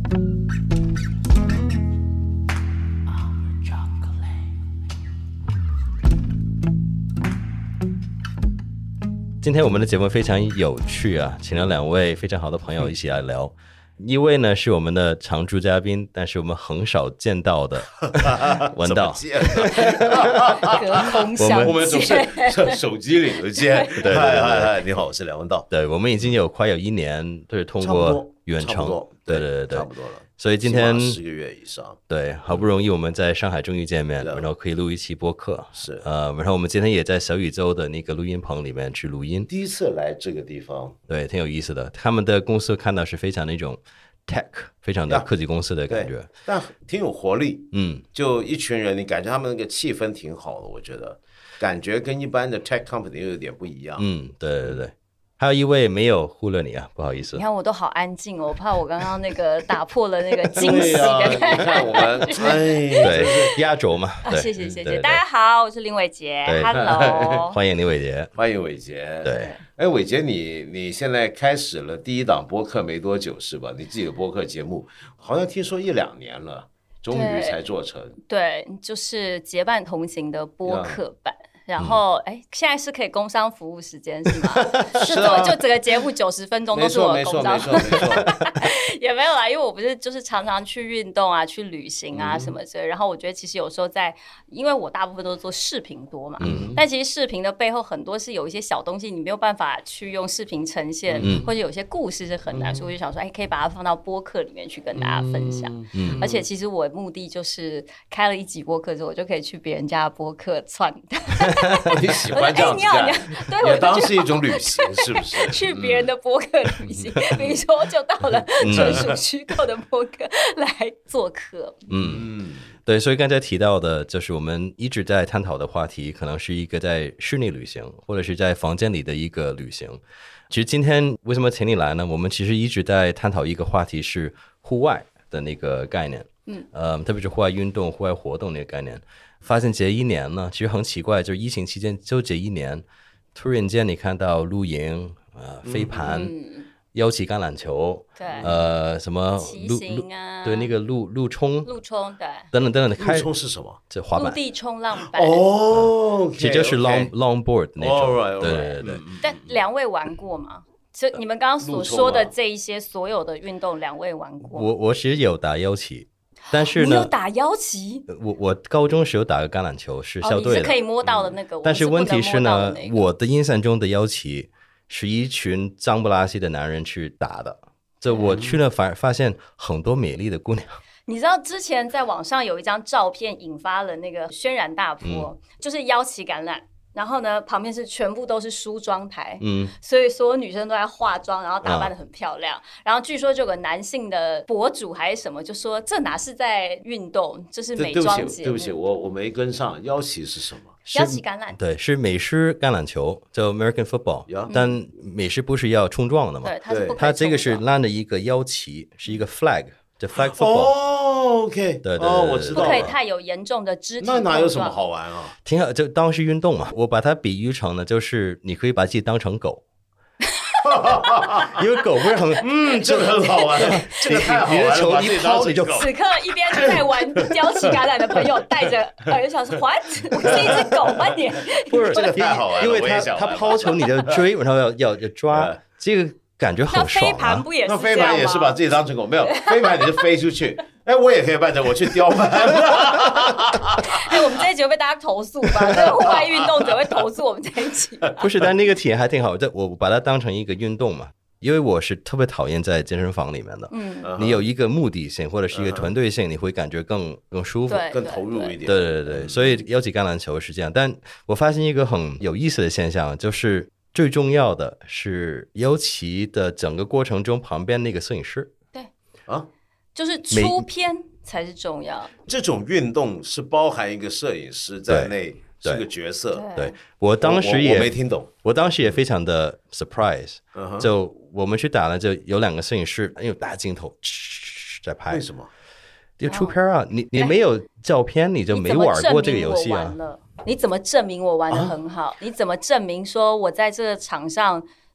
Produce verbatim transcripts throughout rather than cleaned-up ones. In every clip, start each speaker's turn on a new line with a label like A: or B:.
A: 今天我们的节目非常有趣啊，请了两位非常好的朋友一起来聊。一位呢是我们的常驻嘉宾，但是我们很少见到的文道。
B: 隔空相见，
C: 我们总是手机里头见。
A: 对对对，
C: 嗨嗨嗨，你好，我是梁文道。
A: 对，我们已经有快有一年都是通过远程，对对对对，
C: 差不多了。
A: 所以今天
C: 十个月以上，
A: 对，好不容易我们在上海终于见面，然后可以录一期播客，
C: 是
A: 呃，然后我们今天也在小宇宙的那个录音棚里面去录音，
C: 第一次来这个地方，
A: 对，挺有意思的。他们的公司看到是非常那种 tech， 非常的科技公司的感觉，
C: 但挺有活力，
A: 嗯，
C: 就一群人，你感觉他们那个气氛挺好的，我觉得感觉跟一般的 tech company 又有点不一样，
A: 嗯，对对对。还有一位没有忽略你啊，不好意思。
B: 你看我都好安静哦，我怕我刚刚那个打破了那个惊喜的感觉。
C: 你看我们，哎，
A: 对，压轴嘛。
B: 啊、谢谢谢谢，大家好，我是林伟杰 ，Hello，
A: 欢迎林伟杰，
C: 欢迎伟杰。
A: 对，
C: 哎，伟杰，你你现在开始了第一档播客没多久是吧？你自己的播客节目，好像听说一两年了，终于才做成。
B: 对，就是结伴同行的播客版。然后，哎、嗯，现在是可以工商服务时间是吗？
C: 是啊，
B: 就整个节目九十分钟都是我的工商服务，
C: 没错没错没错，
B: 也没有啦，因为我不是就是常常去运动啊、去旅行啊什么之类、嗯。然后我觉得其实有时候在，因为我大部分都是做视频多嘛，嗯、但其实视频的背后很多是有一些小东西你没有办法去用视频呈现，嗯、或者有些故事是很难，嗯、所以我就想说，哎，可以把它放到播客里面去跟大家分享。嗯、而且其实我的目的就是开了一集播客之后，我就可以去别人家的播客窜。
C: 你喜欢这样子干，
B: 对，
C: 也当是一种旅行，是不是？
B: 去别人的播客旅行，比如说就到了纯属虚构的播客来做客。
A: 嗯，对，所以刚才提到的，就是我们一直在探讨的话题，可能是一个在室内旅行，或者是在房间里的一个旅行。其实今天为什么请你来呢？我们其实一直在探讨一个话题，是户外的那个概念。嗯，呃，特别是户外运动、户外活动那个概念。发现这一年呢，其实很奇怪，就是疫情期间就这一年，突然间你看到露营、呃飞盘、嗯、腰旗橄榄球，
B: 对，
A: 呃什么
B: 骑行啊，
A: 对那个路路冲，
B: 路冲对，
A: 等等等等。
C: 路冲是什么？
A: 这滑板，
B: 陆地冲浪板。
C: 哦，
A: 其实就是 long longboard 那种。
C: All right, all right,
A: 对对对。
B: 但两位玩过吗？就你们刚刚所说的这一些所有的运动，两位玩过？
A: 我我其实有打腰旗。但是呢，
B: 你有打腰旗？
A: 我我高中时有打个橄榄球，是校队的、
B: 哦，你是可以摸到的那个。嗯、
A: 但是问题是呢，
B: 是那个、
A: 我的印象中的腰旗是一群脏不拉几的男人去打的。这我去了发发现很多美丽的姑娘。
B: 你知道之前在网上有一张照片引发了那个轩然大波，嗯、就是腰旗橄榄。然后呢，旁边是全部都是梳妆台，嗯，所以所有女生都在化妆，然后打扮得很漂亮。啊、然后据说就有个男性的博主还是什么，就说这哪是在运动，这是美妆节目。
C: 对不起，我我没跟上，腰旗是什么？
B: 腰旗橄榄，
A: 对，是美式橄榄球，叫 American Football，、嗯、但美式不是要冲撞的嘛？
B: 对，它是不可以冲撞。
A: 它这个是拉的一个腰旗，是一个 flag， 叫 flag football。
C: 哦 ，OK，
A: 对对对，
C: 哦，我知道了，
B: 不可以太有严重的肢体碰撞。
C: 那哪有什么好玩啊？
A: 挺好，就当是运动嘛。我把它比喻成呢，就是你可以把自己当成狗。因为狗不是很
C: 嗯，这个很好玩，这个太好玩了，
A: 你的球一抛你就。
B: 此刻一边在玩腰旗橄榄的朋友带着耳想说 ，what？ 我是一只狗吗？你
A: 不是
C: 这个太好玩了，
A: 因为他他抛球你就追，然后要要要抓，这个感觉很爽、啊。
B: 那飞盘不也是这样吗？
C: 那飞盘也是把自己当成狗，没有飞盘你是飞出去。哎，我也可以扮成我去雕盘。
B: 哎，我们这一集会被大家投诉吧？这个户外运动者会投诉我们这一集。
A: 不是，但那个体验还挺好。这我把它当成一个运动嘛，因为我是特别讨厌在健身房里面的。嗯，你有一个目的性或者是一个团队性，你会感觉更更舒服，
C: 更投入一点。
A: 对对对，所以腰旗橄榄球是这样。但我发现一个很有意思的现象，就是最重要的是腰旗的整个过程中旁边那个摄影师。
B: 对
C: 啊。
B: 就是出片才是重要。
C: 这种运动是包含一个摄影师在内，是个角色。
A: 对，我当时也
C: 我, 我没听懂，
A: 我当时也非常的 surprise、uh-huh。就我们去打了，就有两个摄影师，有大镜头在拍。
C: 为什么？
A: 就出片啊！你你没有照片，你就没玩过这个游戏啊！
B: 你怎么证明我玩的很好？啊、你怎么证明说我在这个场上？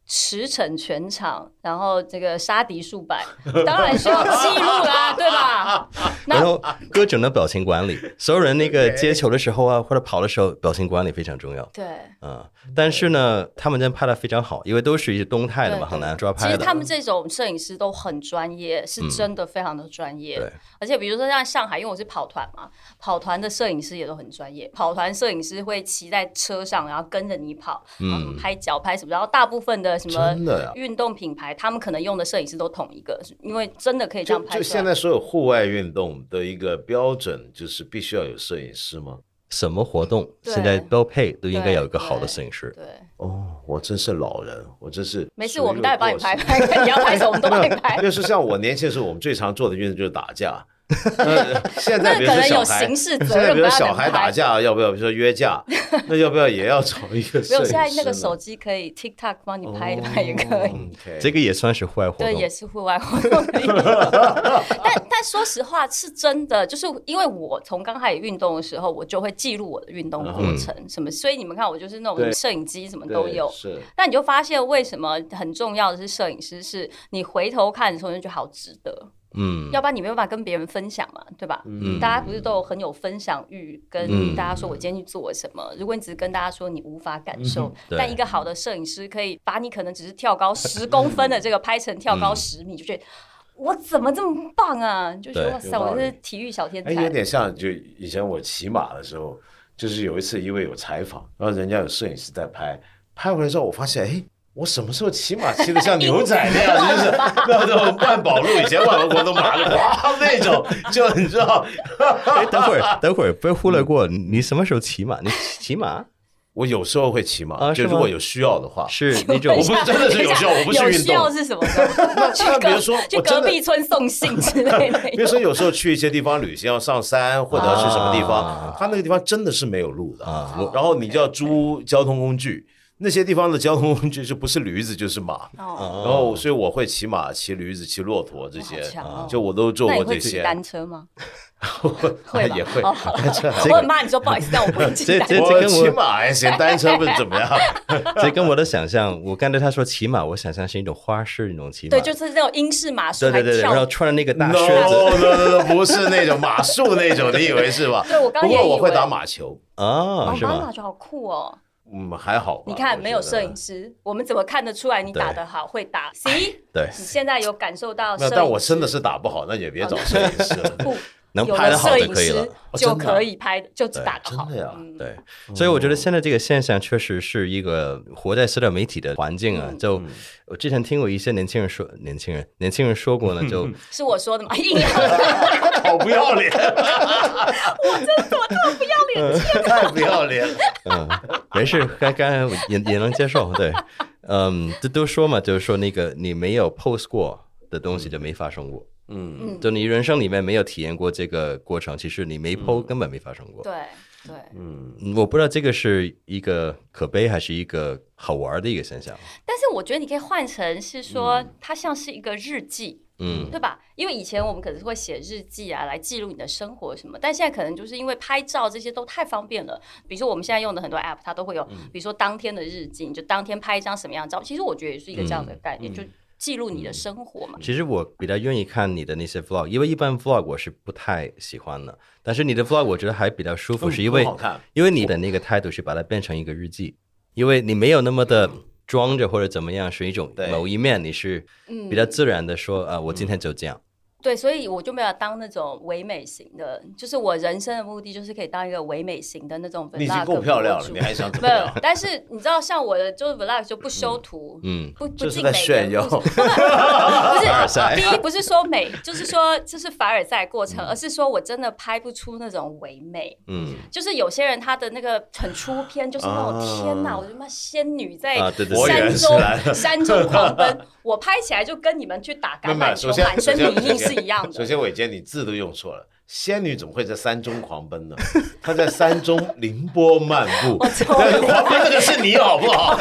B: 驰骋全场，然后这个杀敌数百，当然需要记录啦，对吧？
A: 然后各种的表情管理，所有人那个接球的时候啊，或者跑的时候，表情管理非常重要。
B: 对，
A: 嗯，但是呢，他们真拍的非常好，因为都是一些动态的嘛，很难抓拍的。
B: 其实他们这种摄影师都很专业，是真的非常的专业。
A: 嗯、对，
B: 而且比如说像上海，因为我是跑团嘛，跑团的摄影师也都很专业。跑团摄影师会骑在车上，然后跟着你跑，嗯，拍脚拍什么，然后大部分的什么运动品牌，他们可能用的摄影师都同一个，因为真的可以这样拍出来。
C: 就, 就现在所有户外运动的一个标准，就是必须要有摄影师吗？
A: 什么活动现在标配都应该有一个好的摄影师。
B: 对，
C: 哦，我真是老人，我真是
B: 没事，我们待会帮你拍拍，你要拍什么我们都帮你拍。
C: 就是像我年轻的时候，我们最常做的运动就是打架。呃、现在比如说小孩，现在比如说小孩打架，要不要比如说约架？那要不要也要找一个摄影师？没有，
B: 现在那个手机可以 TikTok 帮你拍一拍也可以。
C: 哦 okay、
A: 这个也算是户外活动，
B: 对，也是户外活动。但但说实话，是真的，就是因为我从刚开始运动的时候，我就会记录我的运动过程，嗯、什么，所以你们看，我就是那种摄影机什么都有。
C: 是。
B: 但你就发现，为什么很重要的是摄影师，是你回头看的时候就觉得好值得。嗯，要不然你没有办法跟别人分享嘛，对吧？嗯，大家不是都有很有分享欲，跟大家说我今天去做了什么。嗯、如果你只是跟大家说你无法感受，嗯、但一个好的摄影师可以把你可能只是跳高十公分的这个拍成跳高十米，嗯、就觉得我怎么这么棒啊？就觉得哇塞，我是体育小天才。
C: 哎，有点像就以前我骑马的时候，就是有一次因为有采访，然后人家有摄影师在拍，拍回来之后我发现，哎。我什么时候骑马骑得像牛仔那样？就是那种万宝路以前万国的马路，哇，那种就你知道。
A: 哎，等会儿，等会儿，不要忽略过，你什么时候骑马？你骑马？
C: 我有时候会骑马，啊、就如果有需要的话。
A: 是那种，
C: 我不是真的是有需要，我不是运动。有
B: 需要是什么？
C: 那比如说，
B: 去隔壁村送信之类的。
C: 比如说，有时候去一些地方旅行，要上山或者去什么地方，啊、他那个地方真的是没有路的，啊、然后你就要租交通工具。那些地方的交通工具就不是驴子就是马，哦、然后所以我会骑马、骑驴子、骑骆驼这些，哦、就我都做过这些。那你会骑
B: 单车吗？
C: 会也会。
B: 哦、单车我很骂你说不好意思，但我不会骑单车。
C: 我骑马还行，单车不是怎么样。
A: 这跟我的想象，我刚才他说骑马，我想象是一种花式那种骑马，
B: 对，就是那种英式马术，
A: 对对对，然后穿着那个大靴子。
C: no no no， 不是那种马术那种，你以为是吧？
B: 对，我刚刚也以为。
C: 不过我会打马球
A: 啊，是吗？
B: 打马球好酷哦。
C: 嗯，还好吧。
B: 你看，没有摄影师，我们怎么看得出来你打得好，会打 ？C，
A: 对，
B: 你现在有感受到摄影师？
C: 但我真的是打不好，那也别找摄影师了。
B: 不，
A: 能拍得好就可以了，
B: 就可以拍，就打得好。
C: 真的呀，
A: 对。所以我觉得现在这个现象确实是一个活在社交媒体的环境啊。就我之前听过一些年轻人说，年轻人年轻人说过呢，就是
B: 我说的嘛，硬要
C: 好不要脸。
B: 我真的我特不要脸，
C: 太不要脸了。
A: 嗯，没事，刚刚也也能接受。对，嗯，这都说嘛，就是说那个你没有 post 过的东西就没发生过。嗯，就你人生里面没有体验过这个过程，其实你没 post 根本没发生过。
B: 对对，
A: 嗯，我不知道这个是一个可悲还是一个好玩的一个现象。
B: 但是我觉得你可以换成是说，它像是一个日记。嗯，对吧？因为以前我们可能会写日记啊，来记录你的生活什么，但现在可能就是因为拍照这些都太方便了。比如说我们现在用的很多 app， 它都会有，比如说当天的日记，你就当天拍一张什么样的照。其实我觉得也是一个这样的概念，嗯、就记录你的生活嘛。
A: 其实我比较愿意看你的那些 vlog， 因为一般 vlog 我是不太喜欢的，但是你的 vlog 我觉得还比较舒服，嗯、是因为因为你的那个态度是把它变成一个日记，因为你没有那么的。嗯装着或者怎么样，是一种某一面你是比较自然的说啊、嗯呃，我今天就这样。
B: 对，所以我就没有当那种唯美型的，就是我人生的目的就是可以当一个唯美型的那种 vlog。你已经
C: 够漂亮了，你还想怎么样？
B: 但是你知道，像我的就是 vlog 就不修图，嗯，不不
C: 进美炫耀。
B: 不是，第一不是说美，就是说这是凡尔赛过程，而是说我真的拍不出那种唯美。嗯，就是有些人他的那个很出片，就是那种、啊、天哪，我他妈仙女在山中、啊、山中狂奔，我拍起来就跟你们去打橄榄球满身泥泞是一样的。
C: 首先，伟杰，你字都用错了。仙女怎么会在山中狂奔呢？她在山中凌波漫步。对，狂奔那个是你好不好？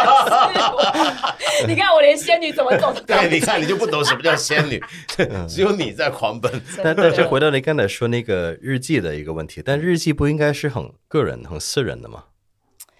B: 你看我连仙女怎么走的？
C: 对，你看你就不懂什么叫仙女，只有你在狂奔。
A: 但但是回到你刚才说那个日记的一个问题，但日记不应该是很个人、很私人的吗？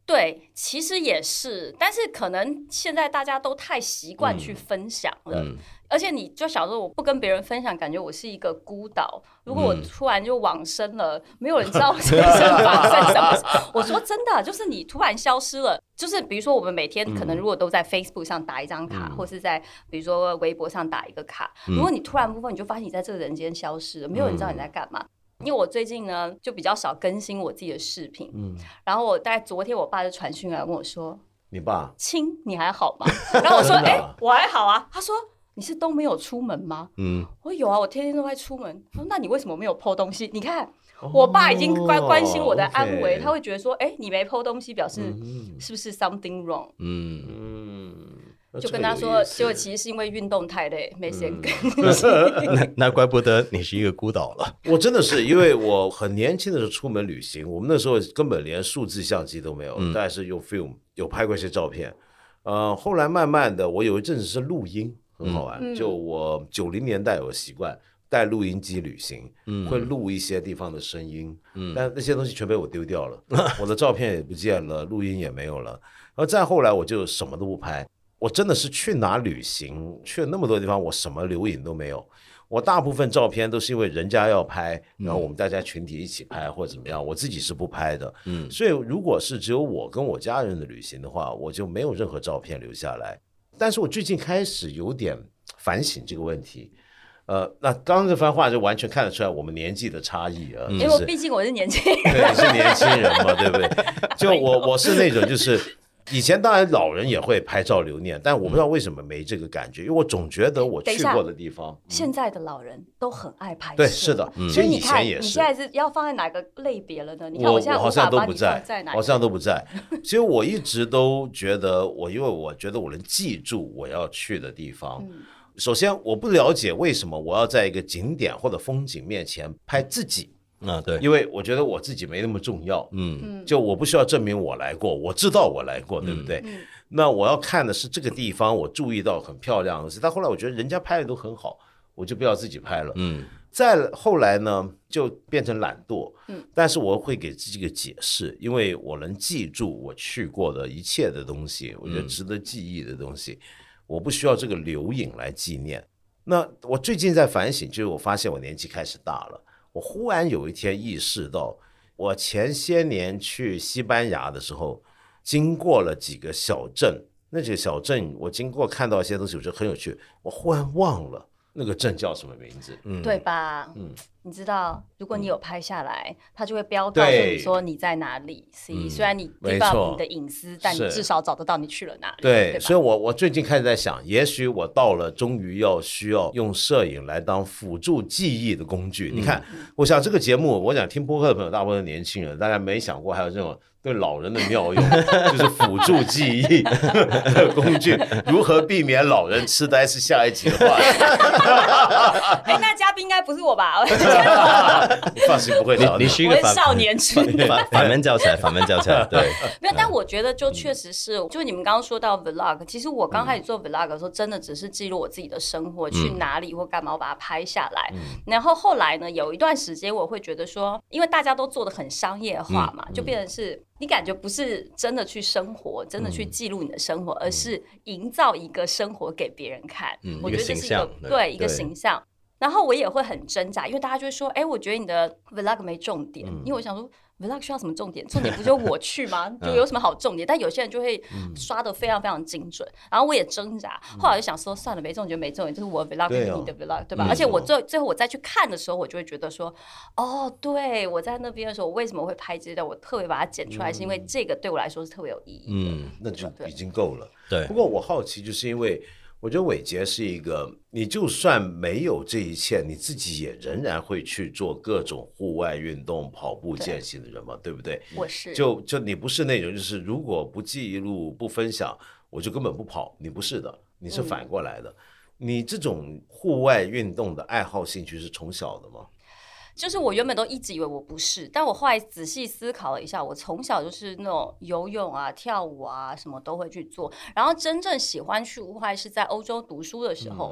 B: 对，其实也是，但是可能现在大家都太习惯去分享了，嗯嗯、而且你就想说，我不跟别人分享，感觉我是一个孤岛。如果我突然就往生了，嗯、没有人知道这一生发生什么。我说真的，就是你突然消失了，就是比如说我们每天可能如果都在 Facebook 上打一张卡，嗯、或是在比如说微博上打一个卡，嗯、如果你突然不分，你就发现你在这个人间消失了，没有人知道你在干嘛。嗯因为我最近呢就比较少更新我自己的视频，嗯，然后我大概昨天我爸就传讯来问我说：“
C: 你爸，
B: 亲，你还好吗？”然后我说：“哎、欸，我还好啊。”他说：“你是都没有出门吗？”嗯，我说有啊，我天天都在出门。他说：“那你为什么没有 po 东西？”你看，我爸已经关关心我的安危，
C: oh, okay.
B: 他会觉得说：“哎、欸，你没 po 东西，表示是不是 something wrong？” 嗯
C: 嗯。
B: 就跟他说，结果其实是因为运动太累，没时间跟。
A: 嗯、那, 那怪不得你是一个孤岛了。
C: 我真的是，因为我很年轻的时候出门旅行，我们那时候根本连数字相机都没有，大概是用 film 有拍过一些照片。呃，后来慢慢的，我有一阵子是录音，很好玩。嗯、就我九零年代有个习惯，带录音机旅行，嗯、会录一些地方的声音，嗯、但那些东西全被我丢掉了，我的照片也不见了，录音也没有了。然后再后来，我就什么都不拍。我真的是去哪旅行，去了那么多地方，我什么留影都没有。我大部分照片都是因为人家要拍，然后我们大家群体一起拍或者怎么样，我自己是不拍的。嗯，所以如果是只有我跟我家人的旅行的话，我就没有任何照片留下来。但是我最近开始有点反省这个问题。呃，那刚刚这番话就完全看得出来我们年纪的差异啊。
B: 因为我毕竟我是年轻人，
C: 对，你是年轻人嘛，对不对？就我我是那种就是。以前当然老人也会拍照留念，但我不知道为什么没这个感觉，因为我总觉得我去过的地方，嗯、
B: 现在的老人都很爱拍摄。
C: 对，是的，
B: 嗯、所以你看，你现在是要放在哪个类别了呢？你看
C: 我
B: 现在
C: 好像都不
B: 在，
C: 好像都不在。其实我一直都觉得我，因为我觉得我能记住我要去的地方。嗯、首先，我不了解为什么我要在一个景点或者风景面前拍自己。
A: 啊，对，
C: 因为我觉得我自己没那么重要，嗯，就我不需要证明我来过，我知道我来过，对不对？嗯、那我要看的是这个地方，我注意到很漂亮的事，但后来我觉得人家拍的都很好，我就不要自己拍了，嗯。再后来呢，就变成懒惰，嗯，但是我会给自己一个解释，因为我能记住我去过的一切的东西，我觉得值得记忆的东西，嗯、我不需要这个留影来纪念。那我最近在反省，就是我发现我年纪开始大了。我忽然有一天意识到，我前些年去西班牙的时候，经过了几个小镇，那几个小镇我经过看到一些东西，我觉得很有趣，我忽然忘了那个镇叫什么名字，
B: 嗯、对吧？嗯，你知道，如果你有拍下来，嗯、它就会标告诉你说你在哪里。嗯、虽然你知道你的隐私，但你至少找得到你去了哪里。
C: 对，
B: 对
C: 所以我我最近开始在想，也许我到了终于要需要用摄影来当辅助记忆的工具。嗯、你看，我想这个节目，我想听播客的朋友大部分年轻人，大家没想过还有这种对老人的妙用，就是辅助记忆的工具。如何避免老人痴呆是下一集的话题。
B: 哎，那嘉宾应该不是我吧？
C: 你放心，不会找
A: 你。你是一个
B: 反少年痴
A: 反反面教材，反面教材。对，
B: 没有，但我觉得就确实是，就你们刚刚说到 vlog， 其实我刚开始做 vlog 的时候，真的只是记录我自己的生活，嗯、去哪里或干嘛，我把它拍下来。嗯、然后后来呢，有一段时间我会觉得说，因为大家都做得很商业化嘛，嗯、就变成是。你感觉不是真的去生活，真的去记录你的生活，嗯、而是营造一个生活给别人看。嗯、我觉得这是一个 对, 对一个形象。然后我也会很挣扎，因为大家就会说：“哎，我觉得你的 vlog 没重点。嗯”因为我想说 ，vlog 需要什么重点？重点不就我去吗？就有什么好重点？但有些人就会刷得非常非常精准。然后我也挣扎，后来就想说，算了，没重点就没重点，就是我的 vlog 跟你的 vlog， 对吧？而且我最最后我再去看的时候，我就会觉得说，哦，对我在那边的时候，我为什么会拍这段？我特别把它剪出来，是因为这个对我来说是特别有意义的。
C: 嗯，那就已经够了。
A: 对。
C: 不过我好奇，就是因为。我觉得伟杰是一个，你就算没有这一切，你自己也仍然会去做各种户外运动、跑步、健行的人嘛， 对, 对不对？
B: 我是，
C: 就就你不是那种，就是如果不记录、不分享，我就根本不跑。你不是的，你是反过来的。嗯、你这种户外运动的爱好兴趣是从小的吗？
B: 就是我原本都一直以为我不是，但我后来仔细思考了一下，我从小就是那种游泳啊、跳舞啊什么都会去做，然后真正喜欢去户外是在欧洲读书的时候。嗯、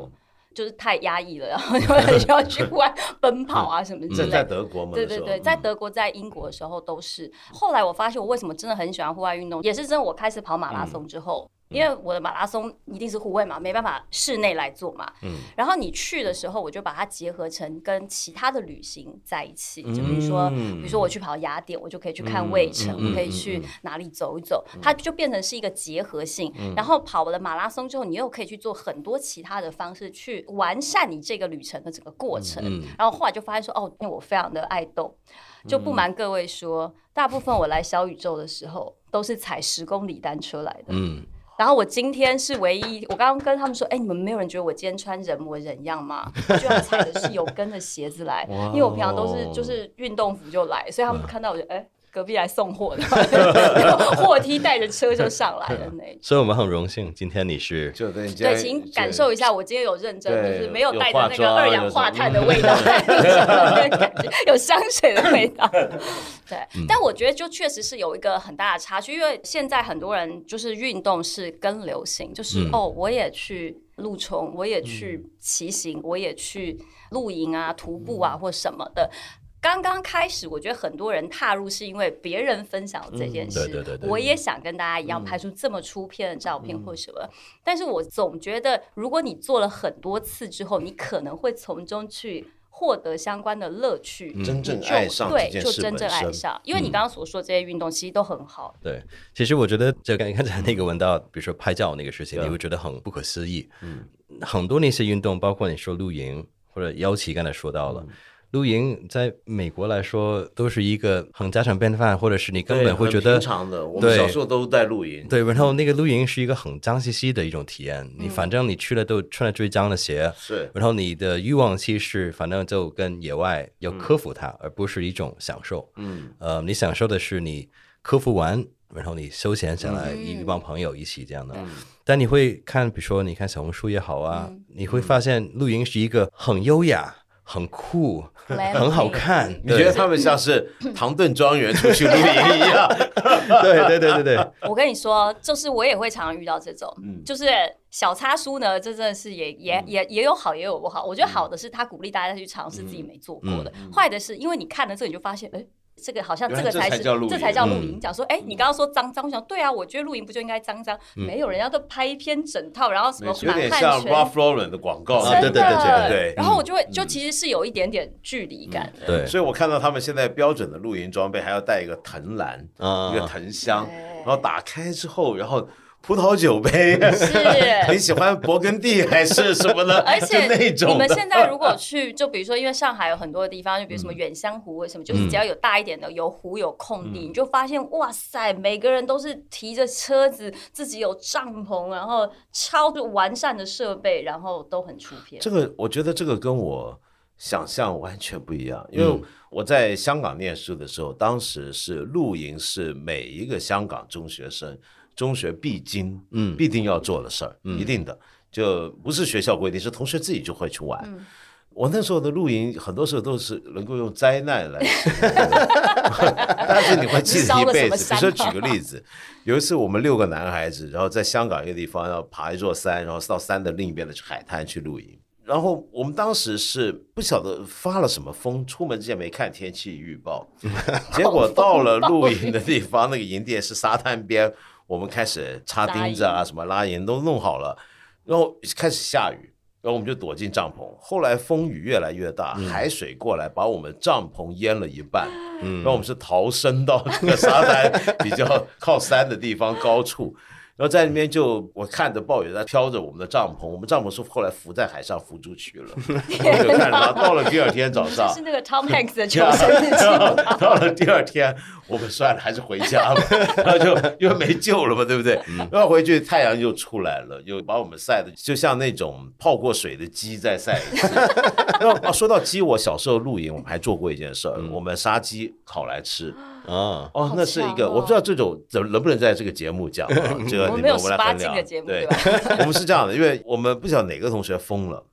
B: 就是太压抑了，然后就很需要去户外奔跑啊什么之类的。
C: 在德国吗？
B: 对对对，在德国、在英国的时候都是。后来我发现我为什么真的很喜欢户外运动，也是真的我开始跑马拉松之后。嗯，因为我的马拉松一定是户外嘛，没办法室内来做嘛。嗯，然后你去的时候，我就把它结合成跟其他的旅行在一起。就比如说，嗯、比如说我去跑雅典，我就可以去看卫城，嗯、我可以去哪里走一走，嗯、它就变成是一个结合性。嗯、然后跑了马拉松之后，你又可以去做很多其他的方式，去完善你这个旅程的整个过程。嗯、然后后来就发现说，哦，因为我非常的爱动，就不瞒各位说，大部分我来小宇宙的时候，都是踩十公里单车来的。嗯。然后我今天是唯一，我刚刚跟他们说，哎，你们没有人觉得我今天穿人模人样吗？我居然踩的是有跟的鞋子来，因为我平常都是就是运动服就来，所以他们看到我就哎。隔壁来送货的，货梯带着车就上来了那。
A: 所以我们很荣幸，今天你是
B: 对，请感受一下，我今天有认真，就是没有带着那个二氧化碳的味道，有香水的味道。对，嗯、但我觉得就确实是有一个很大的差距，因为现在很多人就是运动是跟流行，就是、嗯、哦，我也去路冲，我也去骑行，我也去露营啊、徒步啊或什么的。刚刚开始，我觉得很多人踏入是因为别人分享这件事，嗯、对对对对，我也想跟大家一样拍出这么出片的照片或什么。嗯、但是我总觉得，如果你做了很多次之后，你可能会从中去获得相关的乐趣，
C: 嗯、真正爱上
B: 对，就真正爱上。因为你刚刚所说这些运动，其实都很好。
A: 嗯、对，其实我觉得，就刚才那个闻到，比如说拍照那个事情，你会觉得很不可思议。嗯，很多那些运动，包括你说露营或者腰旗，刚才说到了。嗯，露营在美国来说都是一个很家常便饭，或者是你根本会觉得
C: 平常的。我们小时候都在露营，
A: 对，然后那个露营是一个很脏兮兮的一种体验。嗯、你反正你去了都穿了最脏的鞋，
C: 是，
A: 然后你的欲望其实反正就跟野外要克服它，嗯、而不是一种享受。嗯，呃，你享受的是你克服完，然后你休闲下来，一、嗯、帮朋友一起这样的。嗯、但你会看，比如说你看小红书也好啊，嗯、你会发现露营是一个很优雅。很酷，很好看。
C: 你觉得他们像是唐顿庄园出去露营一样？
A: 对对对对对。
B: 我跟你说，就是我也会常常遇到这种，嗯、就是小叉叔呢，这真的是也也也也有好也有不好。我觉得好的是他鼓励大家去尝试自己没做过的，嗯、坏的是因为你看了这个你就发现，哎。这个好像这个才是这才叫露营。讲说，哎，你刚刚说脏脏，我想对啊，我觉得露营不就应该脏脏？嗯、没有人家都拍一篇整套，然后什么
C: 有点像 Ralph Lauren 的广告，
B: 真的。
C: 对对对对。
B: 然后我就会就其实是有一点点距离感的。
A: 对，
C: 所以我看到他们现在标准的露营装备还要带一个藤篮，一个藤箱，然后打开之后，然后。葡萄酒杯是，你喜欢勃艮第还是什么呢？
B: 而且你们现在如果去，就比如说，因为上海有很多地方，就比如什么远香湖，为什么？就是只要有大一点的，有湖有空地，嗯、你就发现哇塞，每个人都是提着车子，自己有帐篷，然后超完善的设备，然后都很出片。
C: 这个我觉得这个跟我想象完全不一样，因为我在香港念书的时候，当时是露营是每一个香港中学生。中学必经，嗯，必定要做的事儿，嗯、一定的，就不是学校规定，是同学自己就会去玩。嗯、我那时候的露营，很多时候都是能够用灾难来形容，但是你会记得一辈子。比如说举个例子，有一次我们六个男孩子，然后在香港一个地方要爬一座山，然后到山的另一边的海滩去露营。然后我们当时是不晓得发了什么风，出门之前没看天气预报，结果到了露营的地方，那个营地是沙滩边。我们开始插钉子啊，什么拉营都弄好了，然后开始下雨，然后我们就躲进帐篷。后来风雨越来越大，嗯、海水过来把我们帐篷淹了一半，嗯、然后我们是逃生到这个沙滩比较靠山的地方高处。然后在那边就我看着暴雨在飘着我们的帐篷，我们帐篷是后来浮在海上浮出去了，我就看着到了第二天早上，
B: 这是那个 Tom Hanks 的求生日记。
C: 到了第二天，我们算了，还是回家吧，然后就因为没救了嘛，对不对？然后回去太阳就出来了，又把我们晒的就像那种泡过水的鸡在晒一次。然后啊，说到鸡，我小时候露营，我们还做过一件事儿，嗯、我们杀鸡烤来吃。啊哦，那是一个、哦、我不知道这种能不能在这个节目讲啊？这个
B: 我们没有十八禁的节目，对吧？
C: 我们是这样的，因为我们不晓得哪个同学疯了，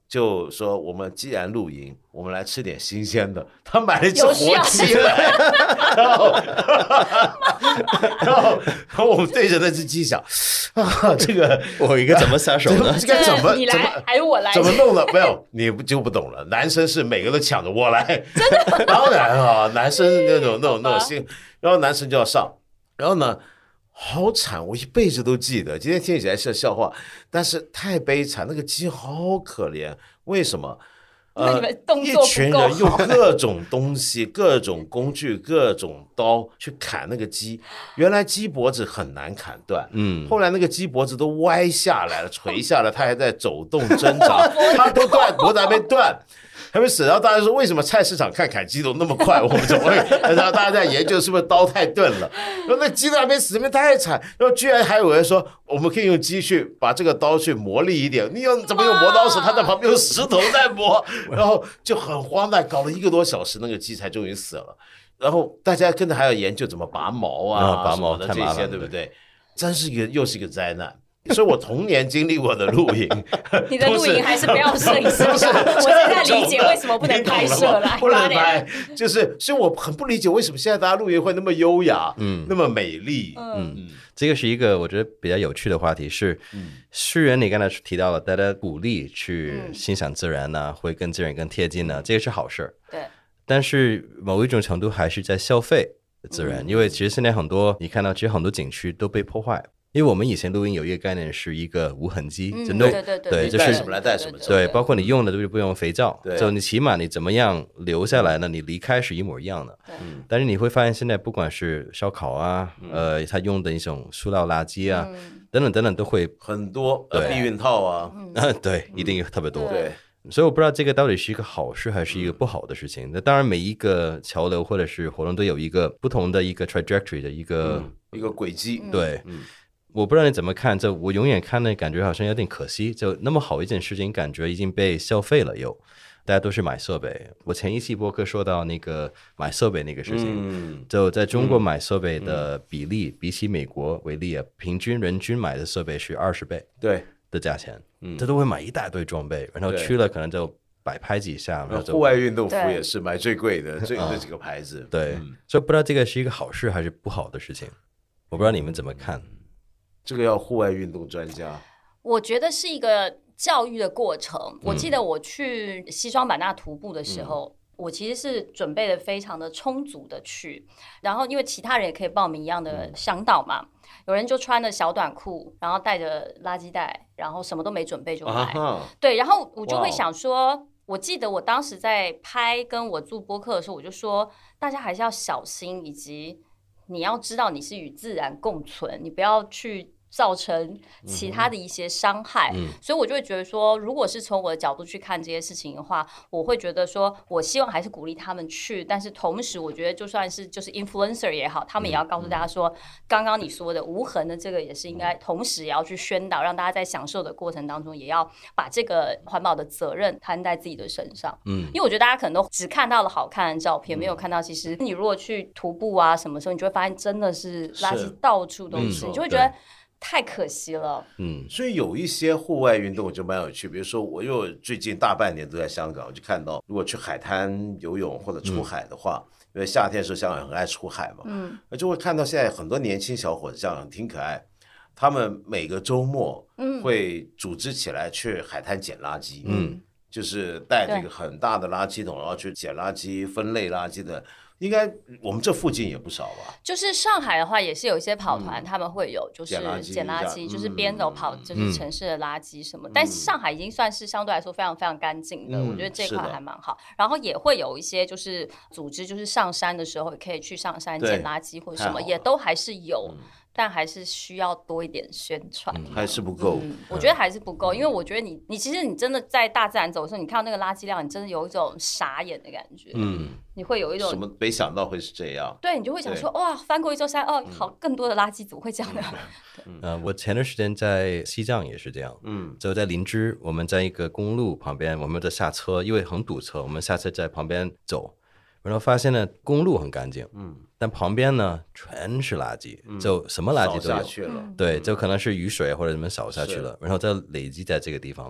C: 就说我们既然露营，我们来吃点新鲜的。他买了一只活鸡来，然后然后然后我们对着那只鸡想啊，这个
A: 我一个怎么下手呢？
B: 这
C: 个怎么
B: 你来还是我来？
C: 怎么弄的？没有，你就不懂了。男生是每个都抢着我来，真的？当然啊，男生那种那种那种心，然后男生就要上，然后呢？好惨，我一辈子都记得。今天听起来是笑话，但是太悲惨，那个鸡好可怜。为什么？
B: 呃，
C: 一群人用各种东西、各种工具、各种刀去砍那个鸡。原来鸡脖子很难砍断，嗯，后来那个鸡脖子都歪下来了、垂下来，它还在走动挣扎，它都断，脖子还没断。还没死，然后大家说为什么菜市场看砍鸡都那么快，我们怎么会？然后大家在研究是不是刀太钝了，然后那鸡都还没死，那边太惨，然后居然还有人说我们可以用鸡去把这个刀去磨利一点，你要怎么用磨刀石？他在旁边用石头在磨，然后就很荒诞，搞了一个多小时，那个鸡才终于死了。然后大家跟着还要研究怎么拔毛啊，
A: 拔毛
C: 的这些，对不对？真是一个又是一个灾难。所以我童年经历过的露营，
B: 你的露营还是不要摄影师。我现在理解为什么不能拍摄了，
C: 不能拍，就是所以我很不理解为什么现在大家露营会那么优雅，嗯，那么美丽，
A: 嗯嗯，这个是一个我觉得比较有趣的话题，是，虽然你刚才提到了大家鼓励去欣赏自然呢、啊，会跟自然更贴近呢，这个是好事，
B: 对，
A: 但是某一种程度还是在消费自然，因为其实现在很多你看到，其实很多景区都被破坏。因为我们以前露营有一个概念是一个无痕迹，
B: 嗯、
A: 就
B: no, 对对对
A: 对，
C: 就是带什么来带什么走，
A: 对，包括你用的都不用肥皂，
C: 对，
A: 就你起码你怎么样留下来呢？你离开是一模一样的，
B: 嗯，
A: 但是你会发现现在不管是烧烤啊，嗯、呃，他用的一种塑料垃圾啊，嗯、等等等等都会
C: 很多，呃，避孕套啊，
A: 嗯、对，一定特别多，
C: 对。
A: 所以我不知道这个到底是一个好事还是一个不好的事情。那当然，每一个潮流或者是活动都有一个不同的一个 trajectory 的一个、
C: 嗯、一个轨迹，
A: 对，
C: 嗯。
A: 我不知道你怎么看，就我永远看的感觉好像有点可惜，就那么好一件事情，感觉已经被消费了又，大家都是买设备。我前一期播客说到那个买设备那个事情，嗯、就在中国买设备的比例，嗯、比起美国为例啊，平均人均买的设备是二十倍
C: 对
A: 的价钱，嗯，这都会买一大堆装备，然后去了可能就摆拍几下，然后
C: 户外运动服也是买最贵的，最那几个牌子，
A: 对，嗯、所以不知道这个是一个好事还是不好的事情，我不知道你们怎么看。
C: 这个要户外运动专家，
B: 我觉得是一个教育的过程。我记得我去西双版纳徒步的时候，嗯、我其实是准备的非常的充足的去，然后因为其他人也可以报名一样的向导嘛，嗯、有人就穿着小短裤，然后带着垃圾袋，然后什么都没准备就来，啊、对，然后我就会想说。我记得我当时在拍跟我做播客的时候，我就说大家还是要小心，以及你要知道你是与自然共存，你不要去造成其他的一些伤害，嗯、所以我就会觉得说，如果是从我的角度去看这些事情的话，我会觉得说，我希望还是鼓励他们去，但是同时我觉得就算是就是 influencer 也好，他们也要告诉大家说，嗯、刚刚你说的无痕的这个也是应该，同时也要去宣导，让大家在享受的过程当中，也要把这个环保的责任摊在自己的身上。嗯，因为我觉得大家可能都只看到了好看的照片，嗯、没有看到其实你如果去徒步啊什么时候，你就会发现真的是垃圾到处都是，嗯、你就会觉得。太可惜了，
C: 嗯，所以有一些户外运动就蛮有趣，比如说我又最近大半年都在香港，我就看到如果去海滩游泳或者出海的话，嗯、因为夏天的时候香港很爱出海嘛，嗯，就会看到现在很多年轻小伙子这样挺可爱，他们每个周末会组织起来去海滩捡垃圾，嗯，就是带这个很大的垃圾桶，然后去捡垃圾、分类垃圾的。应该我们这附近也不少吧？
B: 就是上海的话，也是有一些跑团，嗯、他们会有就是捡垃圾，就是边走跑就是城市的垃圾什么。嗯、但是上海已经算是相对来说非常非常干净的，嗯、我觉得这块还蛮好。然后也会有一些就是组织，就是上山的时候也可以去上山捡垃圾或者什么，也都还是有。嗯但还是需要多一点宣传，
C: 嗯，还是不够，
B: 嗯。我觉得还是不够，因为我觉得你，你其实你真的在大自然走的时候，你看到那个垃圾量，你真的有一种傻眼的感觉。嗯，你会有一种
C: 什么没想到会是这样？
B: 对，你就会想说，哇，翻过一座山，哦，好，更多的垃圾怎么会这样的？
A: 嗯，呃，我前段时间在西藏也是这样，嗯，就在林芝，我们在一个公路旁边，我们在下车，因为很堵车，我们下车在旁边走。然后发现呢，公路很干净，嗯，但旁边呢全是垃圾，嗯、就什么垃圾都有，
C: 去了，
A: 对，就可能是雨水或者什么扫下去了，然后再累积在这个地方。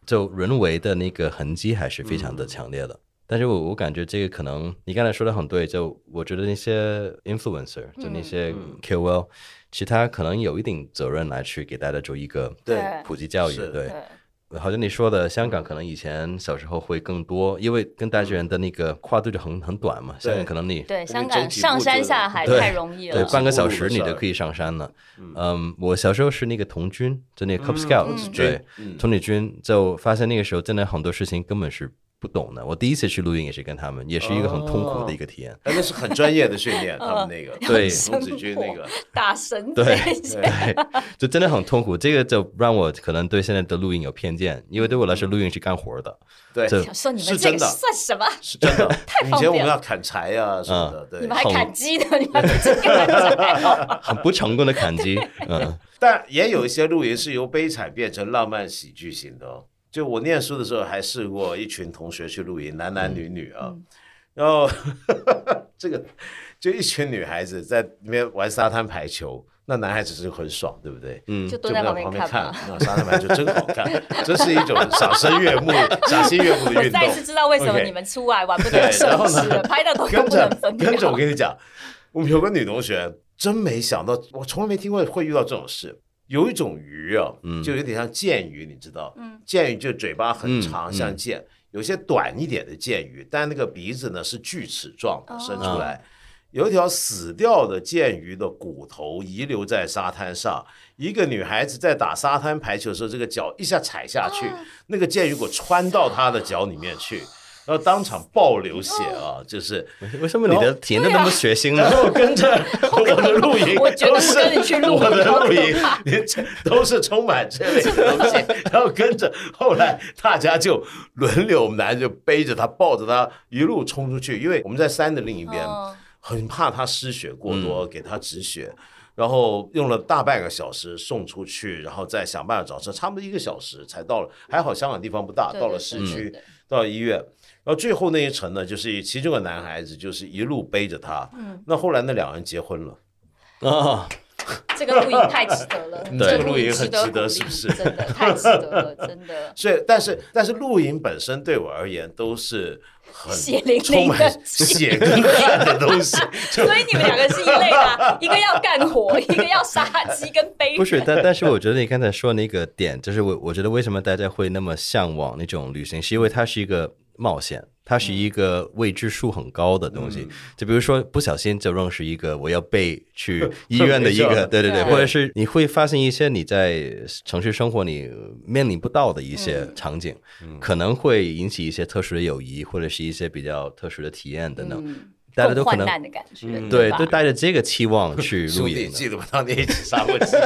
A: 就人为的那个痕迹还是非常的强烈的。嗯，但是我我感觉这个可能你刚才说的很对，就我觉得那些 influencer 就那些 K O L，嗯，其实他可能有一定责任来去给大家做一个普及教育。对，对，好像你说的，香港可能以前小时候会更多，因为跟大自然的那个跨度就很很短嘛。香港可能你
B: 对香港上山下海太容易了，
A: 对，半个小时你就可以上山了。嗯，嗯我小时候是那个童军，就那个 Cub Scouts，嗯，对，嗯，童女军，就发现那个时候真的很多事情根本是不懂的。我第一次去露营也是跟他们，也是一个很痛苦的一个体验。
C: 哦，那是很专业的训练，他们那个
A: 对
C: 童子军那个
B: 打绳，
A: 对对，就真的很痛苦。这个就让我可能对现在的露营有偏见，因为对我来说露营是干活的。
C: 对，
B: 说你们这个算什么？
C: 是真的，
B: 太方便了。
C: 以前我们要砍柴啊什么的，对，
B: 你们还砍鸡的，你们这个砍柴，
A: 很不成功的砍鸡。嗯，
C: 但也有一些露营是由悲惨变成浪漫喜剧型的哦。就我念书的时候还试过一群同学去露营，男男女女啊，嗯，然后这个就一群女孩子在那边玩沙滩排球，那男孩子是很爽，对不对？
B: 嗯，就蹲在旁边看，
C: 那沙滩排球真好看，这是一种赏心悦目、赏心悦目的运动。我
B: 再次知道为什么你们出来玩不得设施了，拍到都不能分辨。
C: 跟着我跟你讲，我们有个女同学，真没想到，我从来没听过会遇到这种事。有一种鱼啊，就有点像剑鱼，你知道？嗯，剑鱼就嘴巴很长，嗯，像剑，嗯，有些短一点的剑鱼，但那个鼻子呢是锯齿状的伸出来。哦，有一条死掉的剑鱼的骨头遗留在沙滩上，一个女孩子在打沙滩排球的时候，这个脚一下踩下去，哦，那个剑鱼骨穿到她的脚里面去。然后当场爆流血啊！就是
A: 为什么你的体验那么血腥呢？
C: 然后跟着我的露营，
B: 我觉得不跟你去露营，
C: 我的露营都是充满这类的东西。然后跟着后来大家就轮流，我们男人就背着他，抱着他一路冲出去，因为我们在山的另一边，很怕他失血过多，给他止血。然后用了大半个小时送出去，然后再想办法找车，差不多一个小时才到了。还好香港地方不大，到了市区，到了医院。然后最后那一程呢，就是其中的男孩子就是一路背着他。嗯，那后来那两人结婚了
A: 啊。
B: 这个露营太值得了，
C: 这个露营很值得，是不是？
B: 真的太值得了，真的。
C: 所以，但是但是露营本身对我而言都是很
B: 血淋淋
C: 充满血跟汗的东西。
B: 所以你们两个是一类的，一个要干活，一个要杀鸡跟背人。
A: 不是，但但是我觉得你刚才说那个点，就是我我觉得为什么大家会那么向往那种旅行，是因为它是一个冒险。它是一个未知数很高的东西，嗯，就比如说不小心就认识一个我要背去医院的一个，对对对，或者是你会发现一些你在城市生活你面临不到的一些场景，嗯，可能会引起一些特殊的友谊，或者是一些比较特殊的体验等等。嗯，大家都可能
B: 患难的感觉，嗯，
A: 对，都带着这个期望去露营。
C: 记得不当年一起杀过鸡。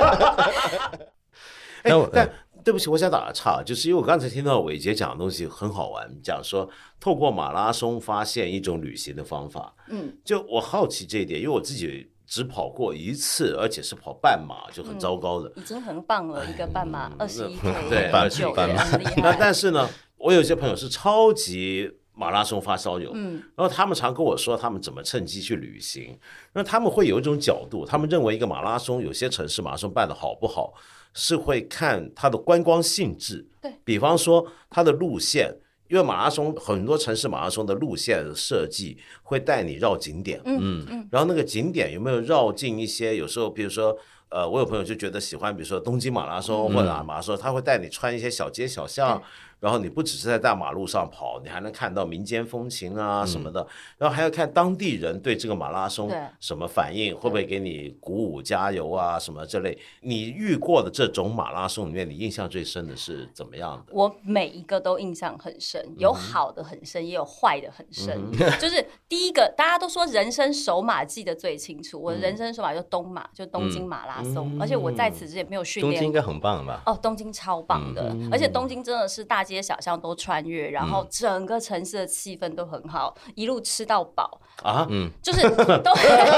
C: 哎，但对不起，我想打个岔，就是因为我刚才听到伟杰讲的东西很好玩，讲说透过马拉松发现一种旅行的方法。嗯，就我好奇这一点，因为我自己只跑过一次，而且是跑半马，就很糟糕的，
B: 嗯，已经很棒了，一个半马二十一 K，
C: 对，二十半马。那但是呢，我有些朋友是超级马拉松发烧友，嗯，然后他们常跟我说他们怎么趁机去旅行，那他们会有一种角度，他们认为一个马拉松，有些城市马拉松办得好不好，是会看它的观光性质，对，比方说它的路线，因为马拉松很多城市马拉松的路线设计会带你绕景点，嗯嗯，然后那个景点有没有绕进一些，有时候比如说呃，我有朋友就觉得喜欢，比如说东京马拉松或者马拉松，他会带你穿一些小街小巷。然后你不只是在大马路上跑，你还能看到民间风情啊什么的，嗯，然后还要看当地人对这个马拉松什么反应，会不会给你鼓舞加油啊什么这类。你遇过的这种马拉松里面，你印象最深的是怎么样的？
B: 我每一个都印象很深，有好的很深，也有坏的很深。嗯，就是第一个，大家都说人生首马记得最清楚，我的人生首马就东马，就东京马拉松，嗯，而且我在此之前没有训练。
A: 东京应该很棒吧？
B: 哦，东京超棒的，嗯，而且东京真的是大街街小巷都穿越，然后整个城市的气氛都很好，一路吃到饱啊，嗯，就是都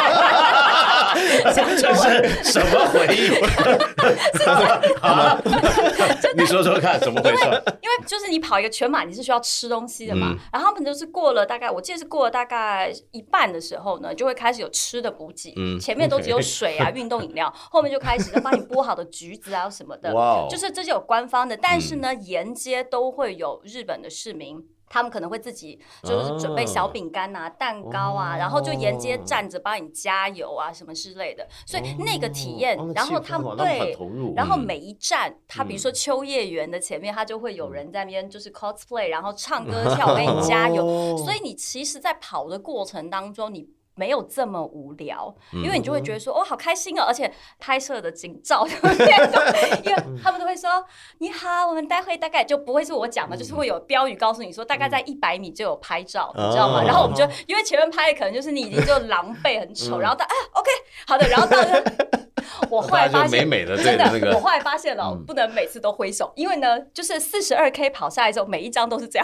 C: 这是什么回忆？啊，你说说看怎么回事？
B: 因为因为就是你跑一个全马，你是需要吃东西的嘛，嗯、然后他们就是过了大概，我记得是过了大概一半的时候呢，就会开始有吃的补给，嗯、前面都只有水啊、运动饮料，后面就开始帮你剥好的橘子啊什么的，哇，就是这是有官方的，但是呢，沿街都会有日本的市民。他们可能会自己就是准备小饼干啊、蛋糕啊，然后就沿街站着帮你加油啊什么之类的，所以那个体验，然后他们对，然后每一站，他比如说秋叶原的前面，他就会有人在那边就是 cosplay， 然后唱歌跳舞给你加油，所以你其实，在跑的过程当中，你没有这么无聊，因为你就会觉得说，哦，好开心哦，而且拍摄的景照就变多，因为他们都会说你好，我们待会大概就不会是我讲的，就是会有标语告诉你说，大概在一百米就有拍照，你知道吗？然后我们就因为前面拍的可能就是你已经就狼狈很丑，然后到啊 OK 好的，然后到我后来发现，
C: 美美的
B: 真的，
C: 那个、
B: 我后来发现了，不能每次都挥手，因为呢，就是四十二 K 跑下来之后，每一张都是这样，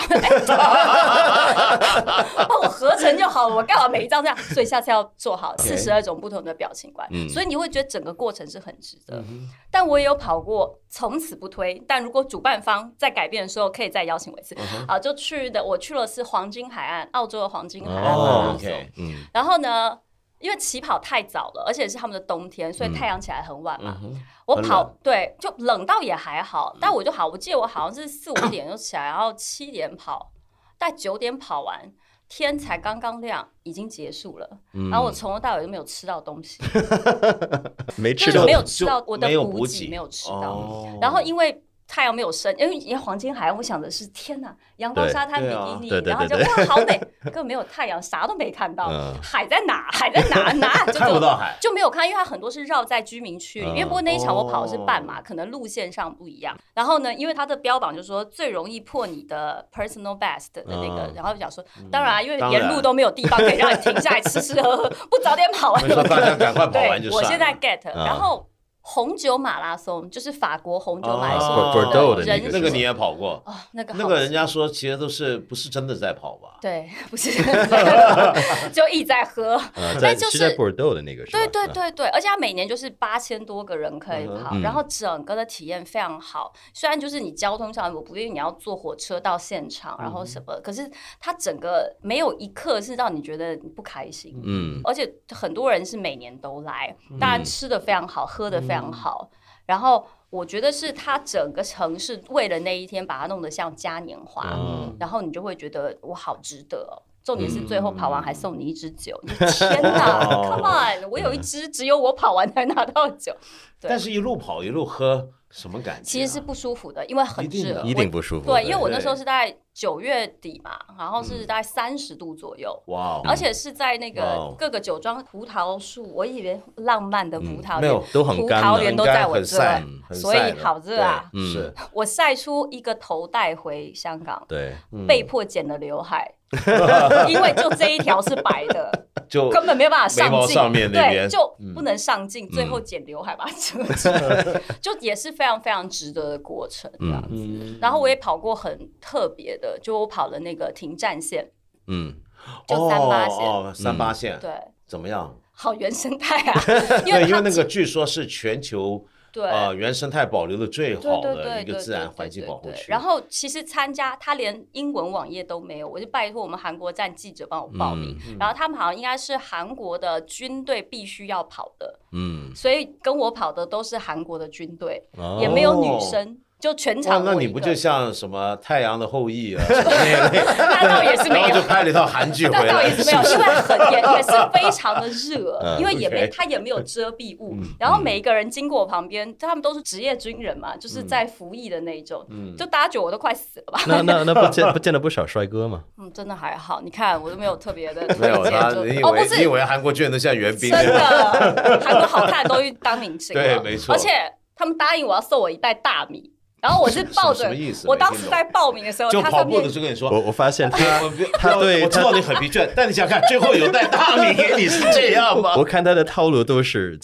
B: 帮我合成就好了，我干嘛每一张这样？所以下次要做好四十二种不同的表情管， okay. 所以你会觉得整个过程是很值得。嗯、但我也有跑过，从此不推。但如果主办方在改变的时候，可以再邀请我一次。嗯、啊，就去的，我去了是黄金海岸，澳洲的黄金海岸马拉松。然后呢？因为起跑太早了，而且是他们的冬天，所以太阳起来很晚嘛。嗯、我跑对，就冷到也还好，但我就好，我记得我好像是四五点就起来，然后七点跑，大概九点跑完，天才刚刚亮，已经结束了。嗯、然后我从头到尾都没有吃到东西，
A: 没吃到，
B: 就是没有吃到我的补给，没有吃到。哦、然后因为太阳没有升，因为因为黄金海岸，我想的是天哪，阳光沙滩比基尼，然后就哇好美，根本没有太阳，啥都没看到。嗯、海在哪？海在哪？哪就
C: 看不到海，
B: 就没有看，因为它很多是绕在居民区里面。嗯、不过那一场我跑的是半马，哦、可能路线上不一样。然后呢，因为它的标榜就是说最容易破你的 personal best 的那个，嗯、然后就讲说，当然因为沿路都没有地方可以让你停下来吃吃喝喝，不早点跑完。
C: 说大家赶快跑完就算了。
B: 我现在 get，嗯、然后。红酒马拉松就是法国红酒马拉松，
A: 哦、
C: 的那个你也跑过
B: 哦，那个
C: 那个人家说其实都是不是真的在跑吧？
B: 对，不是，就一直在喝。
A: 呃、在就是在波尔多的那个是吧？
B: 对对对对，而且他每年就是八千多个人可以跑，嗯、然后整个的体验非常好。虽然就是你交通上我不愿意你要坐火车到现场，然后什么，嗯、可是它整个没有一刻是让你觉得你不开心。嗯，而且很多人是每年都来，当然吃的非常好，喝的非常好。非常好，然后我觉得是它整个城市为了那一天把它弄得像嘉年华，嗯、然后你就会觉得我好值得哦。重点是最后跑完还送你一支酒，嗯、你天哪，Come on， 我有一支，只有我跑完才拿到酒。
C: 但是一路跑一路喝，什么感觉、啊？
B: 其实是不舒服的，因为很热，
A: 一定不舒服。
B: 对，因为我那时候是大概九月底嘛，然后是大概三十度左右，哇、嗯！而且是在那个各个酒庄葡萄树，我以为浪漫的葡萄园，
A: 嗯、都很干，
B: 葡萄园都在我这，
C: 嗯、
B: 所以好热啊！
C: 是，
B: 我晒出一个头带回香港，
A: 对，
C: 嗯、
B: 被迫剪了刘海。因为就这一条是白的，
C: 就
B: 根本没有办法上镜，
C: 上面那边
B: 对，就不能上镜，嗯、最后剪刘海把它遮住，嗯、就也是非常非常值得的过程这样子。嗯、然后我也跑过很特别的，就我跑了那个停战线，嗯，就三八线，
C: 哦，哦三八线，
B: 对，
C: 怎么样？
B: 好原生态啊，
C: 因为因为那个据说是全球。对，呃，原生态保留的最好的一个自然环境保护区。
B: 然后其实参加，他连英文网页都没有，我就拜托我们韩国站记者帮我报名。嗯、然后他们好像应该是韩国的军队必须要跑的，嗯，所以跟我跑的都是韩国的军队，哦、也没有女生。就全场，
C: 那你不就像什么《太阳的后裔》啊？
B: 那倒也是没有，
C: 然后就拍了一套韩剧回来。
B: 那倒也是没有，因为很也也是非常的热，因为也没它也没有遮蔽物。然后每一个人经过我旁边，他们都是职业军人嘛，就是在服役的那种，就大家觉得我都快死了吧？
A: 那那那不见不见了不少帅哥吗？
B: 嗯，真的还好。你看我都没有特别的
C: 没有他，你以为你以为韩国军人都像援兵？
B: 真的，韩国好看的都去当明星了，
C: 对，没错。
B: 而且他们答应我要送我一袋大米。然后我是抱着，我当时在报名的时候，
C: 就跑步的时候跟你说，
A: 我我发现他他对
C: 我知道你很疲倦，但你想看最后有带大米给你是这样吗？
A: 我看他的套路都是这样，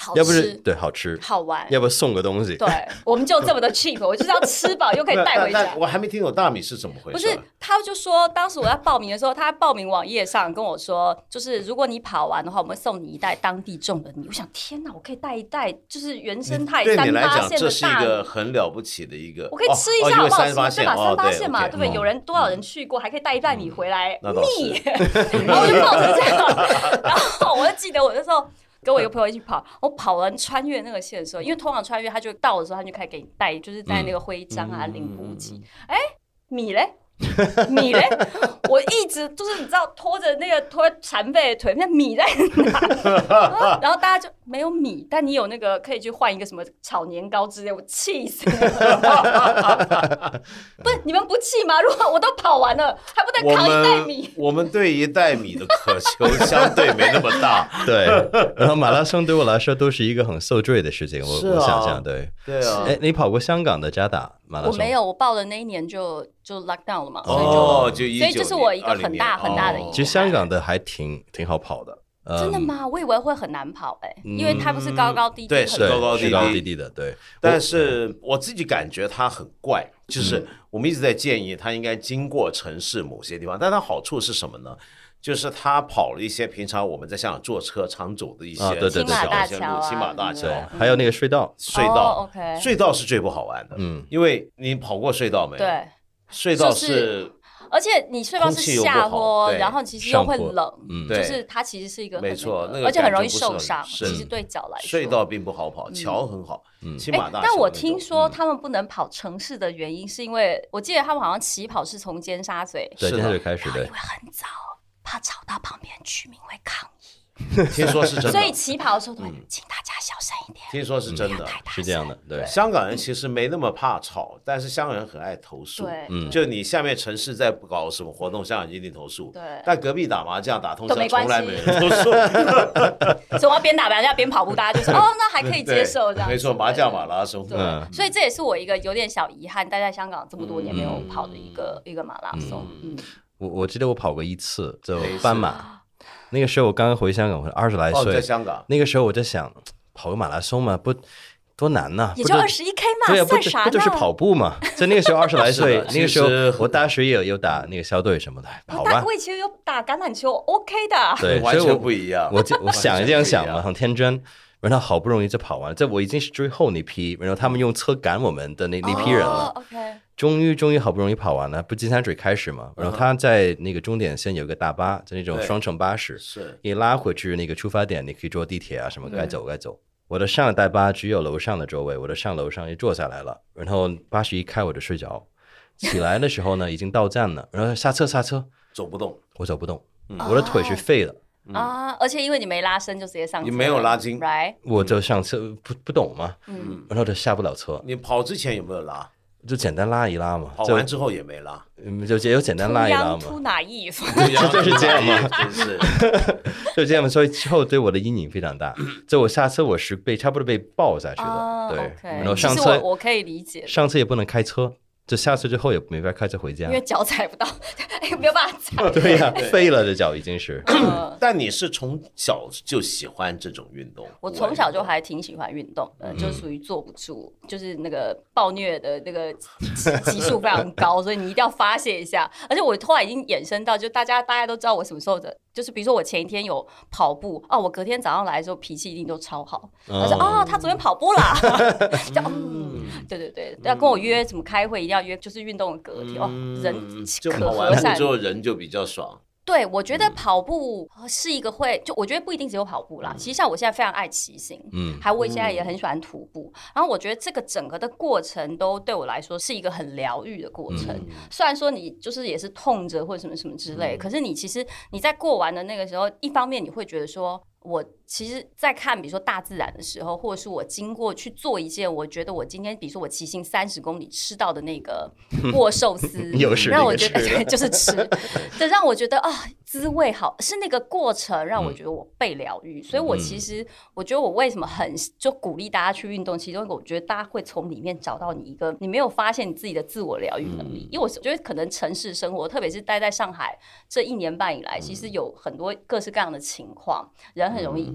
B: 好
A: 要不是
B: 吃，
A: 对好吃
B: 好玩，
A: 要不送个东西。
B: 对，我们就这么的 cheap， 我就是要吃饱又可以带回家。
C: 我还没听懂大米是怎么回事。
B: 不是，他就说当时我在报名的时候，他在报名网页上跟我说，就是如果你跑完的话，我们会送你一袋当地种的米。我想天哪，我可以带一袋就是原生态三八线的大米，
C: 这是一个很了不起的一个，
B: 我可以吃一下好不好？对吧？三八
C: 线
B: 嘛，对不对？有人多少人去过，还可以带一袋米回来
C: 蜜，
B: 然后我就抱成这样，然后我就记得我那时候。跟我一个朋友一起跑，我跑完穿越那个线的时候，因为通常穿越他就到的时候，他就开始给你带，就是在那个徽章啊、领补给。哎，米嘞？米嘞？我一直就是你知道拖着那个拖残废的腿，那米在哪？然后大家就没有米，但你有那个可以去换一个什么炒年糕之类，我气死了！不是你们不气吗？如果我都跑完了，还不得扛一袋米？
C: 我们, 我们对一袋米的渴求相对没那么大。
A: 对，然后马拉松对我来说都是一个很受罪的事情。我,
C: 啊、
A: 我想想，对
C: 对啊。
A: 哎，你跑过香港的渣打马拉松？
B: 我没有，我报的那一年就就 lock down 了嘛，所以就、
C: 哦、就
B: 所以这是我一个很大很大的遗憾。
A: 其实香港的还挺挺好跑的。
B: 嗯、真的吗？我以为会很难跑哎、欸嗯，因为它不是高高低低，
C: 对，是高高低低，
A: 高高低低的，对。
C: 但是我自己感觉它很怪，就是我们一直在建议它应该经过城市某些地方，但它好处是什么呢？就是它跑了一些平常我们在香港坐车常走的一些
B: 青马大桥啊，
C: 青马大桥，
A: 嗯、还有那个隧道，
C: 隧道、
B: oh, okay.
C: 隧道是最不好玩的，嗯，因为你跑过隧道没有？
B: 对，
C: 隧道是。就是
B: 而且你隧道是下坡，然后其实又会冷，
A: 嗯，
B: 就是它其实是一个
C: 没错，那个
B: 而且很容易受伤。其实对脚来说，
C: 隧道并不好跑，桥很好。嗯，青马大桥。
B: 但我听说他们不能跑城市的原因，是因为我记得他们好像起跑是从尖沙咀，
A: 对，尖沙咀开始的，
B: 因为很早，怕吵到旁边居民会抗议。
C: 听说是真的，
B: 所以起跑的时候，嗯，请大家小声一点。
C: 听说是真的，
A: 是这样的。对，
C: 香港人其实没那么怕吵，但是香港人很爱投诉。
B: 对，
C: 嗯，就你下面城市在搞什么活动，香港人一定投诉。
B: 对，
C: 但隔壁打麻将、打通宵，从来没人投诉。
B: 所以我要边打麻将边跑步，大家就说哦，那还可以接受这样。
C: 没错，麻将马拉松。
B: 对，所以这也是我一个有点小遗憾，待在香港这么多年没有跑的一个一个马拉松。嗯，
A: 我我记得我跑过一次，就斑马。那个时候我刚刚回香港，我二十来岁，
C: 哦，在香港。
A: 那个时候我在想，跑个马拉松嘛，不多难呐、啊，
B: 也就二十一 K 嘛，
A: 对啊，
B: 算啥呢？
A: 不就是跑步嘛？在那个时候二十来岁，那个时候我大学也有有打那个校队什么的，跑吧。
B: 我以前有打橄榄球 ，OK 的。
A: 对，
C: 完全不一样。
A: 我我, 我想这样想嘛，很天真。然后好不容易就跑完，这我已经是最后那批，然后他们用车赶我们的那那批人了。
B: Oh, OK。
A: 终于终于好不容易跑完了，不金三水开始嘛，然后他在那个终点线有个大巴，就那种双层巴士，
C: 是
A: 你拉回去那个出发点，你可以坐地铁啊什么，该走该走。我的上大巴只有楼上的座位，我的上楼上也坐下来了，然后巴士一开我就睡着，起来的时候呢已经到站了，然后下车下车
C: 走不动，
A: 我走不动，嗯、我的腿是废了。
B: 嗯、啊！而且因为你没拉伸，就直接上车，
C: 你没有拉筋，
B: right？
A: 我就上车不不懂嘛，嗯，然后就下不了车。
C: 你跑之前有没有拉？
A: 就简单拉一拉嘛。
C: 跑完之后也没拉，
A: 嗯，就也有简单拉一拉嘛。
B: 突哪意思？
A: 就是这样嘛，
C: 真是
A: 就这样嘛。所以之后对我的阴影非常大。就我下车我是被差不多被抱下去的，
B: 啊、
A: 对。
B: Okay.
A: 然后上车
B: 我, 我可以理解，
A: 上车也不能开车。就下车之后也没法开车回家，
B: 因为脚踩不到，没有办法踩。
A: 对呀、啊，废了的脚已经是。
C: 但你是从小就喜欢这种运动？
B: 我从小就还挺喜欢运动的，嗯、就属于坐不住，就是那个暴虐的那个级数非常高，所以你一定要发泄一下。而且我后来已经衍生到，就大家大家都知道我什么时候的。就是比如说我前一天有跑步哦，我隔天早上来的时候脾气一定都超好。我、嗯、说哦，他昨天跑步啦，就嗯，对对对，要跟我约怎么开会，一定要约就是运动的隔天、嗯、哦，人可和善，
C: 之后人就比较爽。
B: 对，我觉得跑步是一个会，就我觉得不一定只有跑步啦。嗯、其实像我现在非常爱骑行，嗯，还有我现在也很喜欢徒步。嗯、然后我觉得这个整个的过程都对我来说是一个很疗愈的过程。嗯、虽然说你就是也是痛着或者什么什么之类，嗯、可是你其实你在过完的那个时候，一方面你会觉得说，我其实在看比如说大自然的时候，或者是我经过去做一件我觉得我今天比如说我骑行三十公里吃到的那个握寿司让我觉得对就是吃这让我觉得啊滋味好，是那个过程让我觉得我被疗愈、嗯、所以我其实我觉得我为什么很就鼓励大家去运动，其中一个我觉得大家会从里面找到你一个你没有发现你自己的自我疗愈能力、嗯、因为我觉得可能城市生活特别是待在上海这一年半以来、嗯、其实有很多各式各样的情况，人很容易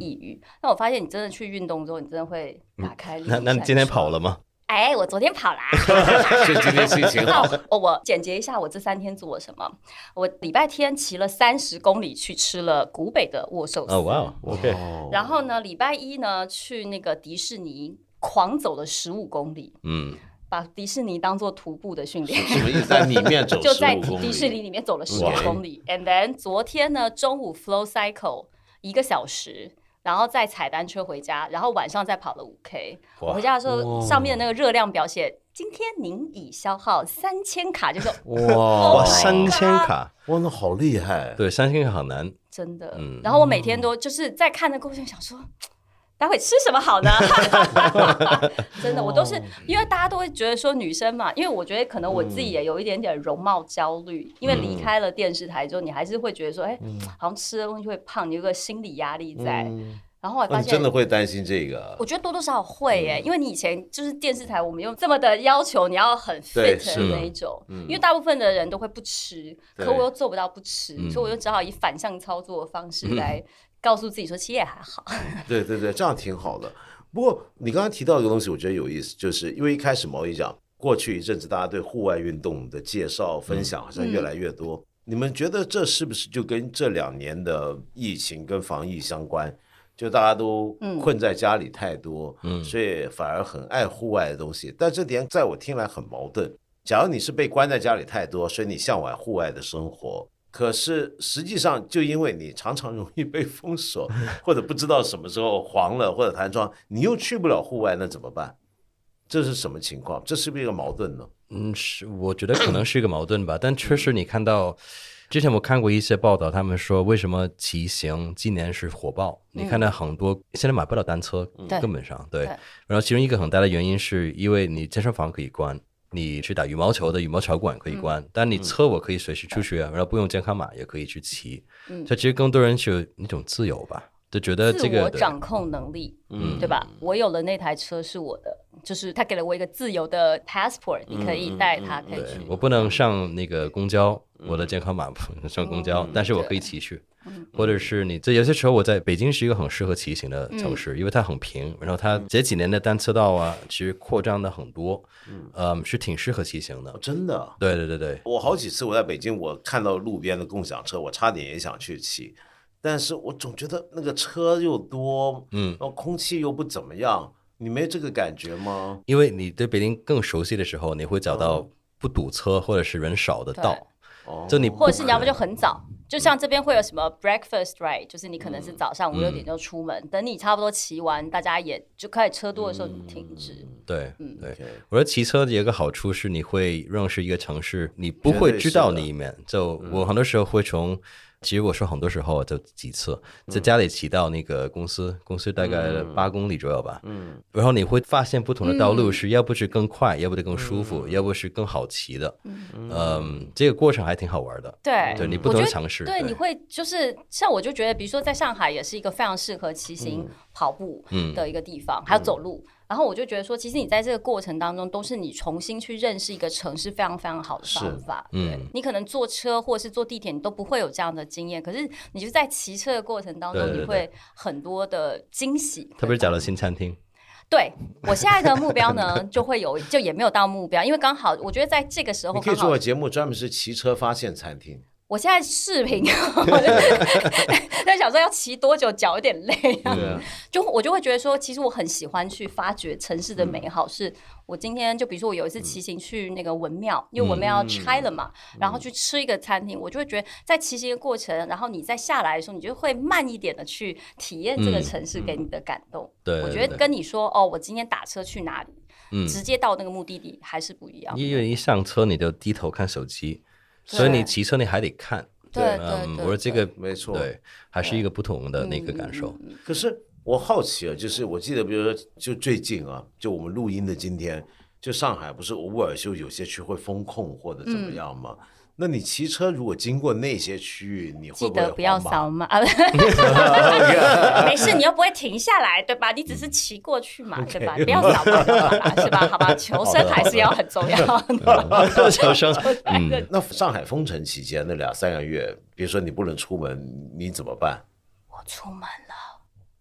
B: 抑郁。那我发现你真的去运动之后，你真的会打开、嗯、
A: 那那你今天跑了吗？
B: 哎，我昨天跑啦，
C: 所以今天心情好。
B: 我我简洁一下，我这三天做了什么。我礼拜天骑了三十公里去吃了古北的握寿司。
A: 哦哇 ，OK。
B: 然后呢，礼拜一呢去那个迪士尼狂走了十五公里。嗯。把迪士尼当做徒步的训练，
C: 什么意思？在里面走
B: 就在迪士尼里面走了十五公里。And then 昨天呢，中午 flow cycle 一个小时。然后再踩单车回家，然后晚上再跑了五 K。我回家的时候，上面的那个热量表写，今天您已消耗三千卡，就是
A: 哇哇三千卡，
C: 哇那好厉害。
A: 对，三千卡好难，
B: 真的。嗯、然后我每天都就是在看的过程想说，待会吃什么好呢？真的，我都是因为大家都会觉得说女生嘛，因为我觉得可能我自己也有一点点容貌焦虑，嗯、因为离开了电视台之后，你还是会觉得说，哎、嗯，好像吃的东西会胖，你有个心理压力在。嗯然后我发现、
C: 哦、你真的会担心这个？
B: 我觉得多多少少会耶、欸，嗯、因为你以前就是电视台，我们用这么的要求，你要很 fit 的那一种，嗯、因为大部分的人都会不吃，可我又做不到不吃，嗯、所以我就只好以反向操作的方式来告诉自己说，其实也还好。
C: 对对对，这样挺好的。不过你刚刚提到一个东西，我觉得有意思，就是因为一开始毛姨讲，过去一阵子大家对户外运动的介绍分享好像越来越多，嗯、你们觉得这是不是就跟这两年的疫情跟防疫相关？就大家都困在家里太多，嗯、所以反而很爱户外的东西。但这点在我听来很矛盾。假如你是被关在家里太多，所以你向往户外的生活，可是实际上就因为你常常容易被封锁，或者不知道什么时候黄了或者弹窗，你又去不了户外，那怎么办？这是什么情况？这是不是一个矛盾呢？
A: 嗯，是，我觉得可能是一个矛盾吧。但确实你看到。之前我看过一些报道，他们说为什么骑行今年是火爆？嗯、你看到很多现在买不到单车，嗯、根本上 对, 对。然后其中一个很大的原因是因为你健身房可以关，你去打羽毛球的羽毛球馆可以关，嗯、但你车我可以随时出去，嗯、然后不用健康码也可以去骑。嗯，所以其实更多人是有那种自由吧，就觉得这个
B: 自我掌控能力，嗯，对吧？我有了那台车是我的。就是他给了我一个自由的 passport，、嗯、你可以带它，可以去。
A: 我不能上那个公交，嗯、我的健康码不能上公交，嗯、但是我可以骑去。嗯、或者是你这有些时候我在北京是一个很适合骑行的城市，嗯、因为它很平，然后它这几年的单车道啊，其实扩张的很多，嗯，嗯是挺适合骑行的。
C: 哦、真的？
A: 对对对对。
C: 我好几次我在北京，我看到路边的共享车，我差点也想去骑，但是我总觉得那个车又多，嗯，然后空气又不怎么样。你没这个感觉吗？
A: 因为你对北京更熟悉的时候，你会找到不堵车或者是人少的道，就你
B: 或者是你要不就很早，就像这边会有什么 breakfast right， 就是你可能是早上五六点就出门，嗯、等你差不多骑完，大家也就开始车多的时候你停止。
A: 嗯、对，嗯，对。我觉得骑车有一个好处是你会认识一个城市，你不会知道里面。就我很多时候会从。其实我说很多时候就几次在家里骑到那个公司，嗯、公司大概八公里左右吧，嗯，然后你会发现不同的道路是要不是更快，嗯、要不是更舒服，嗯、要不是更好骑的，嗯，嗯这个过程还挺好玩的，
B: 对，
A: 对你不同的尝试，
B: 对，对你会就是像我就觉得，比如说在上海也是一个非常适合骑行、嗯、跑步的一个地方，嗯、还有走路。然后我就觉得说，其实你在这个过程当中，都是你重新去认识一个城市非常非常好的方法。嗯，你可能坐车或者是坐地铁，你都不会有这样的经验。可是你就在骑车的过程当中，对对对你会很多的惊喜。
A: 特别是找了新餐厅。
B: 对，我现在的目标呢，就会有，就也没有到目标，因为刚好我觉得在这个时候，
C: 你可以做个节目，专门是骑车发现餐厅。
B: 我现在视频，在想说要骑多久，脚有点累、啊嗯、就我就会觉得说，其实我很喜欢去发掘城市的美好。嗯、是我今天就比如说我有一次骑行去那个文庙，因为文庙要拆了嘛，嗯、然后去吃一个餐厅，我就会觉得在骑行的过程，然后你再下来的时候，你就会慢一点的去体验这个城市给你的感动。对、嗯，我觉得跟你说哦，我今天打车去哪里，嗯、直接到那个目的地还是不一样。
A: 因为一上车你就低头看手机。所以你骑车你还得看，
B: 对，嗯，
A: 我说这个
C: 没错，
A: 对，还是一个不同的那个感受。
B: 嗯、
C: 可是我好奇啊，就是我记得，比如说就最近啊，就我们录音的今天，就上海不是偶尔就有些区会封控或者怎么样吗？嗯那你骑车如果经过那些区域，你会不会
B: 记得不要扫码？没事，你又不会停下来，对吧？你只是骑过去嘛，对吧？不要扫码是吧？好吧，求生还是要很重要的。
A: 求生。
C: 嗯，那上海封城期间那两三个月，比如说你不能出门，你怎么办？
B: 我出门了。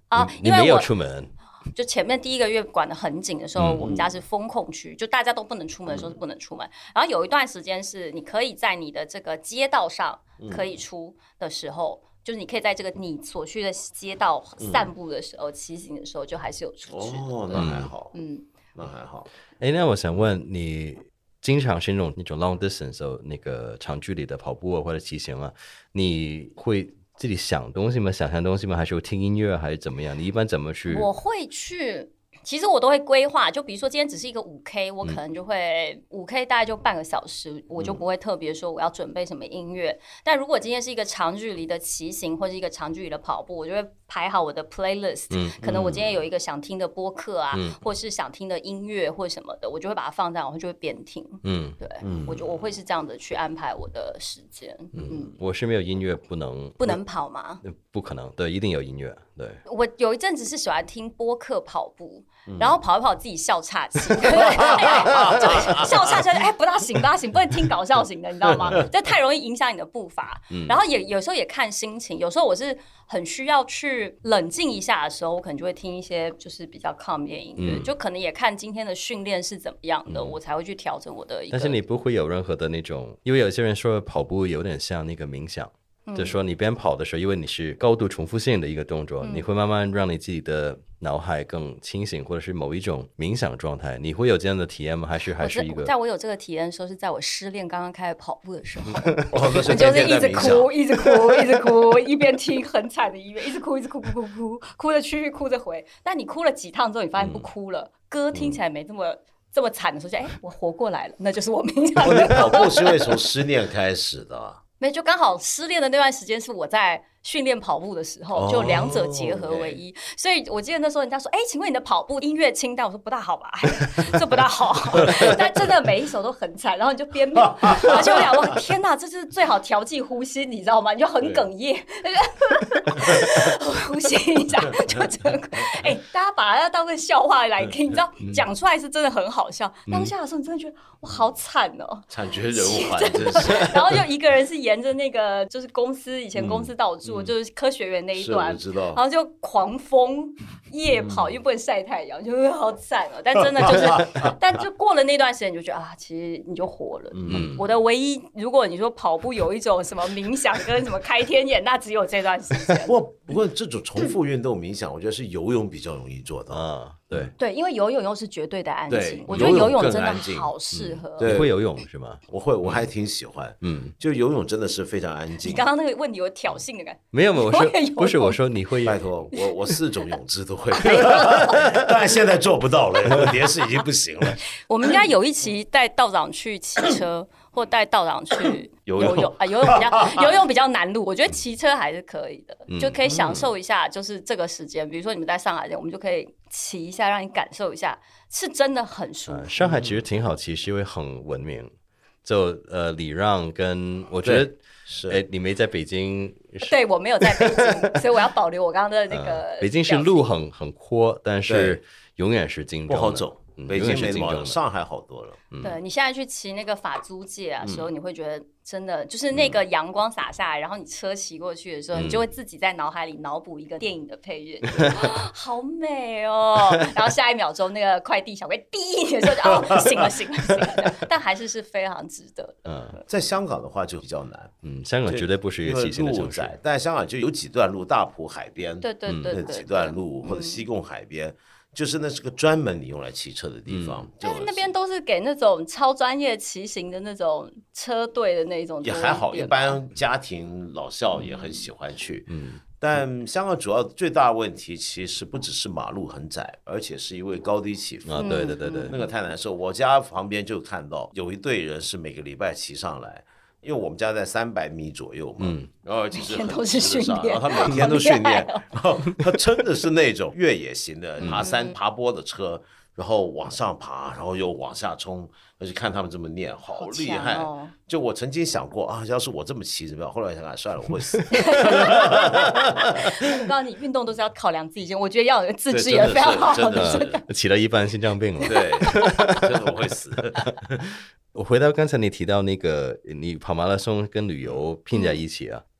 B: 啊，
A: 你没有出门。
B: 就前面第一个月管得很紧的时候，嗯、我们家是封控区，就大家都不能出门的时候是不能出门。嗯、然后有一段时间是你可以在你的这个街道上可以出的时候，嗯、就是你可以在这个你所需的街道散步的时候、骑、嗯、行的时候，就还是有出去。
C: 哦，那还好，嗯，那还好。
A: 哎，那我想问你，经常是那种那种 long distance 那个长距离的跑步或者骑行啊，你会自己想东西吗？想象东西吗？还是听音乐还是怎么样？你一般怎么去？
B: 我会去，其实我都会规划。就比如说今天只是一个五 K， 我可能就会五 K 大概就半个小时，嗯、我就不会特别说我要准备什么音乐。但如果今天是一个长距离的骑行或者一个长距离的跑步，我就会排好我的 playlist、嗯。可能我今天有一个想听的播客啊，嗯、或是想听的音乐或什么的，我就会把它放在，然后就会边听。嗯，对，嗯、我就我会是这样的去安排我的时间。嗯，
A: 嗯我是没有音乐不能
B: 不能跑吗？
A: 不可能，对，一定有音乐。对，
B: 我有一阵子是喜欢听播客跑步，嗯、然后跑一跑自己笑岔气，哎、就笑岔气，哎，不大行，不大行，不能听搞笑型的，你知道吗？这太容易影响你的步伐。嗯、然后也有时候也看心情，有时候我是很需要去冷静一下的时候，我可能就会听一些就是比较 calm 的音乐，嗯、就可能也看今天的训练是怎么样的，嗯、我才会去调整我的一个。
A: 但是你不会有任何的那种，因为有些人说跑步有点像那个冥想。就说你边跑的时候，因为你是高度重复性的一个动作，嗯、你会慢慢让你自己的脑海更清醒，或者是某一种冥想状态。你会有这样的体验吗？还是还是一个？
B: 在我有这个体验的时候，是在我失恋刚刚开始跑步的时候，我就是一直哭，一直哭，一直哭，一边听很惨的音乐，一直哭，一直哭，哭哭哭，哭着去，哭着回。但你哭了几趟之后，你发现不哭了，嗯、歌听起来没这么。嗯这么惨的时候，就哎，我活过来了，那就是我冥想的。
C: 你跑步是因为从失恋开始的、啊？
B: 没，就刚好失恋的那段时间是我在训练跑步的时候， oh, 就两者结合为一。Okay. 所以我记得那时候人家说：“哎，请问你的跑步音乐清单？”我说：“不大好吧，这不大好。”但真的每一首都很惨，然后你就边跑，而且我想说：“天哪，这是最好调剂呼吸，你知道吗？你就很哽咽，呼吸一下就真的。哎，大家把它当成笑话来听，你知道讲出来是真的很好笑。当下的时候，你真的觉得哇，好惨哦，
C: 惨绝人寰，真是。
B: 然后就一个人是沿着那个就是公司以前公司到住。嗯就是科学园那一段，然后就狂风夜跑，嗯、因为不能晒太阳，就好惨哦。但真的就是，但就过了那段时间，你就觉得啊，其实你就活了。嗯、我的唯一，如果你说跑步有一种什么冥想跟什么开天眼，那只有这段时间。
C: 不过，不过这种重复运动冥想，我觉得是游泳比较容易做到啊。对
B: 对，因为游泳又是绝对的安静，我觉得游泳真的好适合。
A: 你会游泳是吗？
C: 我会，我还挺喜欢。嗯，就游泳真的是非常安静。
B: 你刚刚那个问题有挑衅的感觉。
A: 没有没有，我说不是我说你会，
C: 拜托我我四种泳姿都会，但现在做不到了，连式已经不行了。
B: 我们应该有一期带道长去骑车。或带道长去
C: 游泳
B: 啊，游泳比较游泳比较难路，我觉得骑车还是可以的，嗯、就可以享受一下，就是这个时间。比如说你们在上海，我们就可以骑一下，让你感受一下，是真的很舒服。
A: 呃、上海其实挺好骑，是因为很文明。就呃，礼让跟我觉得是，哎，你没在北京？
B: 对，我没有在北京，所以我要保留我刚刚的那个、呃。
A: 北京是路很很阔，但是永远是竞争的，
C: 不好走。北京没么，上海好多了。
B: 嗯、对，你现在去骑那个法租界啊时候，嗯、你会觉得真的就是那个阳光洒下来，嗯、然后你车骑过去的时候，嗯、你就会自己在脑海里脑补一个电影的配乐，嗯、好美哦。然后下一秒钟那个快递小哥滴的时候就哦，醒了醒了醒了，但还是是非常值得的。
C: 嗯，在香港的话就比较难。
A: 嗯，香港绝对不是一个骑行的城市，
C: 但香港就有几段路，大埔海边，
B: 对对对，
C: 那几段路或者西贡海边。就是那是个专门你用来骑车的地方，嗯、
B: 但是那边都是给那种超专业骑行的那种车队的那种，
C: 也还好，一般家庭老少也很喜欢去。嗯，但香港主要最大的问题其实不只是马路很窄，而且是因为高低起伏。
A: 啊，对对对对，
C: 那个太难受。我家旁边就看到有一队人是每个礼拜骑上来。因为我们家在三百米左右嘛，嗯、然后其实
B: 每天都是训练，
C: 然后他每天都训练，然后他真的是那种越野型的爬山爬坡的车，然后往上爬，然后又往下冲，而且看他们这么练，好厉害！哦、就我曾经想过啊，要是我这么骑怎么样？后来想想算了，我会死。
B: 我告诉你，运动都是要考量自己，我觉得要有自制也非常好的，
A: 真的骑了一半心脏病了，
C: 对，真的我会死。
A: 我回到刚才你提到那个，你跑马拉松跟旅游拼在一起啊，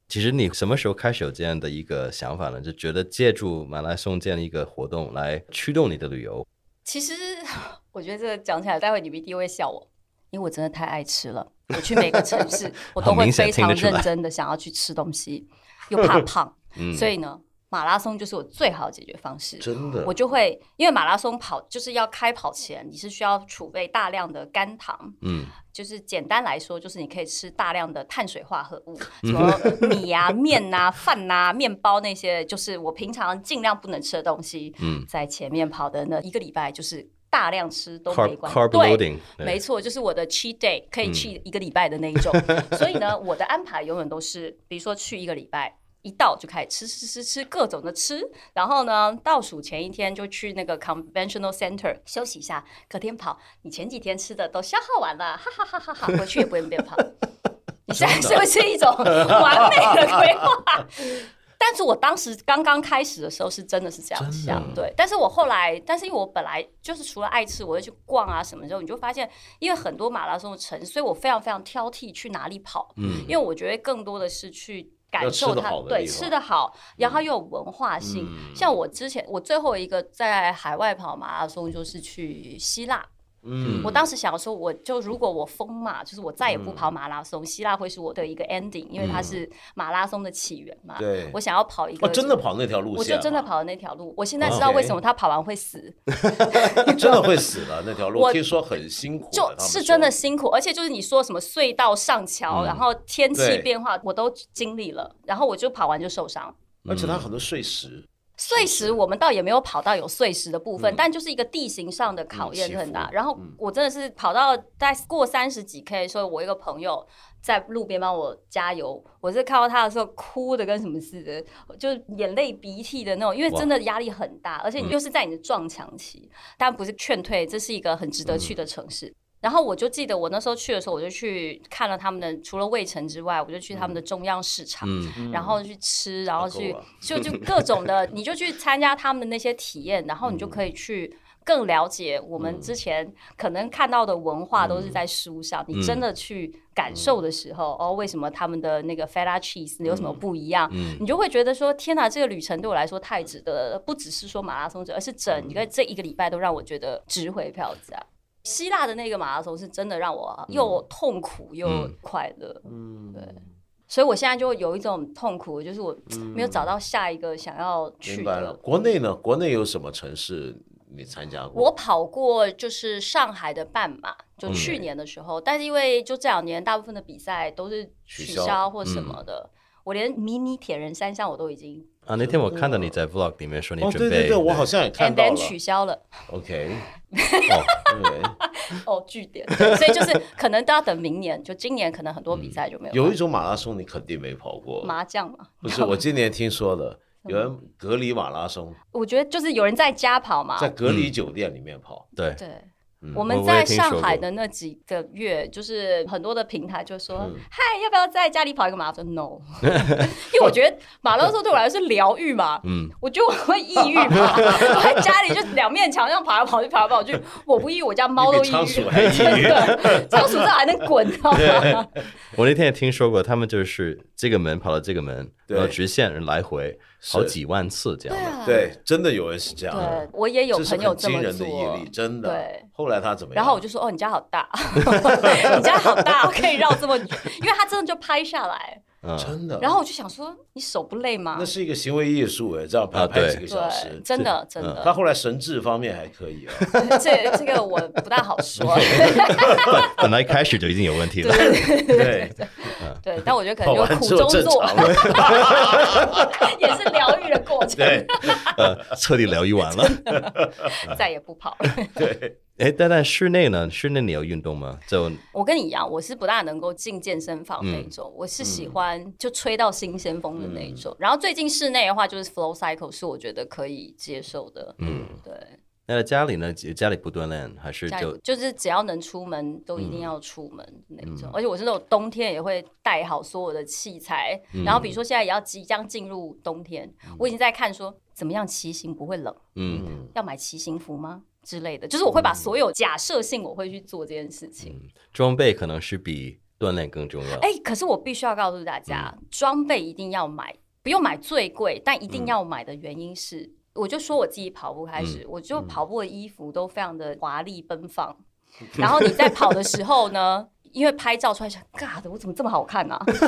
A: 其实你什么时候开始有这样的一个想法呢？就觉得借助马拉松这样的一个活动来驱动你的旅游？
B: 其实我觉得这个讲起来，待会你们一定会笑我，因为我真的太爱吃了。我去每个城市，我都会非常认真的想要去吃东西，又怕胖，嗯、所以呢，马拉松就是我最好的解决方式。
C: 真的，
B: 我就会因为马拉松跑就是要开跑前，你是需要储备大量的肝糖，嗯，就是简单来说，就是你可以吃大量的碳水化合物，什么米啊、面啊、饭啊、面包那些，就是我平常尽量不能吃的东西。嗯，在前面跑的那一个礼拜，就是大量吃都没关系。
A: Carb loading，
B: 对，没错，就是我的 cheat day 可以 cheat 一个礼拜的那一种。嗯、所以呢，我的安排永远都是，比如说去一个礼拜。一到就开始吃吃吃吃各种的吃，然后呢，倒数前一天就去那个 conventional center 休息一下，隔天跑。你前几天吃的都消耗完了，哈哈哈哈哈，回去也不会变胖。你现在是不是一种完美的规划？但是我当时刚刚开始的时候是真的是这样想，对。但是我后来，但是因为我本来就是除了爱吃，我会去逛啊什么之后，你就发现，因为很多马拉松的城市，所以我非常非常挑剔去哪里跑，嗯，因为我觉得更多的是去。感受它，对，吃得好，然后又有文化性。嗯、像我之前，我最后一个在海外跑马拉松就是去希腊。嗯，我当时想说，我就如果我疯嘛，就是我再也不跑马拉松，嗯、希腊会是我的一个 ending， 因为它是马拉松的起源嘛。对、嗯，我想要跑一个，
C: 哦，真的跑那条路线，
B: 我就真的跑那条路。我现在知道为什么他跑完会死，
C: 真的会死了那条路，我听说很辛苦，
B: 就是真的辛苦，而且就是你说什么隧道上桥，嗯、然后天气变化，我都经历了，然后我就跑完就受伤，
C: 而且它很多碎石。
B: 碎石我们倒也没有跑到有碎石的部分，嗯、但就是一个地形上的考验很大。嗯、然后我真的是跑到大概过三十几 K 的时候，我一个朋友在路边帮我加油，我是看到他的时候哭的跟什么似的，就眼泪鼻涕的那种，因为真的压力很大，而且你又是在你的撞墙期，当然不是劝退，这是一个很值得去的城市。嗯然后我就记得我那时候去的时候，我就去看了他们的，除了卫城之外，我就去他们的中央市场，嗯、然后去吃，然后去、啊、就就各种的，你就去参加他们的那些体验，然后你就可以去更了解我们之前可能看到的文化都是在书上，嗯、你真的去感受的时候，嗯、哦，为什么他们的那个 feta cheese 有什么不一样？嗯、你就会觉得说，天哪，这个旅程对我来说太值得了，不只是说马拉松者，而是整个这一个礼拜都让我觉得值回票价。希腊的那个马拉松是真的让我又痛苦又快乐，嗯，对，所以我现在就有一种痛苦，就是我没有找到下一个想要去的。明白了。
C: 国内呢？国内有什么城市你参加过？
B: 我跑过就是上海的半马，就去年的时候，嗯、但是因为就这两年大部分的比赛都是取消或什么的，嗯、我连迷你铁人三项我都已经。
A: 啊，那天我看到你在 vlog 里面说你准备，
C: 哦、对对对，我好像也看到了
B: ，and then 取消了。
C: OK， 哦，
B: 哦，据点，所以就是可能都要等明年，就今年可能很多比赛就没有、嗯。
C: 有一种马拉松你肯定没跑过，
B: 麻将嘛？
C: 不是，我今年听说了，有人隔离马拉松。
B: 我觉得就是有人在家跑嘛，
C: 在隔离酒店里面跑。
A: 嗯、对
B: 对。嗯、我们在上海的那几个月，就是很多的平台就说：“嗯、嗨，要不要在家里跑一个马拉松 ？”No， 因为我觉得马拉松对我来说是疗愈嘛，嗯，我觉得我会抑郁嘛，我在家里就两面墙这样跑来跑去，跑来跑去，我不抑郁，我家猫都抑郁，
C: 仓鼠还抑郁，
B: 仓鼠这还能滚，知道吗？
A: 我那天也听说过，他们就是这个门跑到这个门，然后直线来回好几万次这样的，
B: 对,、啊、
C: 对，真的有人是这样的，
B: 对，我也有朋友这么做，
C: 这是很惊人的毅力，真的。
B: 对，
C: 后来他怎么样？
B: 然后我就说：“哦，你家好大，你家好大，可以绕这么远，因为他真的就拍下来。”
C: 嗯、真的。
B: 然后我就想说，你手不累吗？
C: 那是一个行为艺术哎，这样拍拍几个小时，
B: 啊、真的真的。
C: 他后来神智方面还可以啊。
B: 这这个我不大好说。
A: 本来开始就已经有问题了。
B: 对对 对, 对, 对, 对，但我觉得可能就苦中作，也是疗愈的过程。
C: 对，
A: 呃，彻底疗愈完了，
B: 再也不跑了。
C: 对。
A: 哎，但在室内呢？室内你有运动吗？就
B: 我跟你一样，我是不大能够进健身房那种，嗯、我是喜欢就吹到新鲜风的那种。嗯、然后最近室内的话，就是 flow cycle 是我觉得可以接受的。嗯，对。
A: 那在家里呢？家里不锻炼还是就
B: 就是只要能出门都一定要出门那种。嗯、而且我是那种冬天也会带好所有的器材。嗯、然后比如说现在也要即将进入冬天，嗯、我已经在看说怎么样骑行不会冷。嗯，要买骑行服吗？之类的，就是我会把所有假设性我会去做这件事情。
A: 嗯、装备可能是比锻炼更重要。
B: 哎，可是我必须要告诉大家，嗯、装备一定要买，不用买最贵，但一定要买的原因是，嗯、我就说我自己跑步开始，嗯、我就跑步的衣服都非常的华丽奔放，嗯、然后你在跑的时候呢？因为拍照出来想，尬的，我怎么这么好看啊？我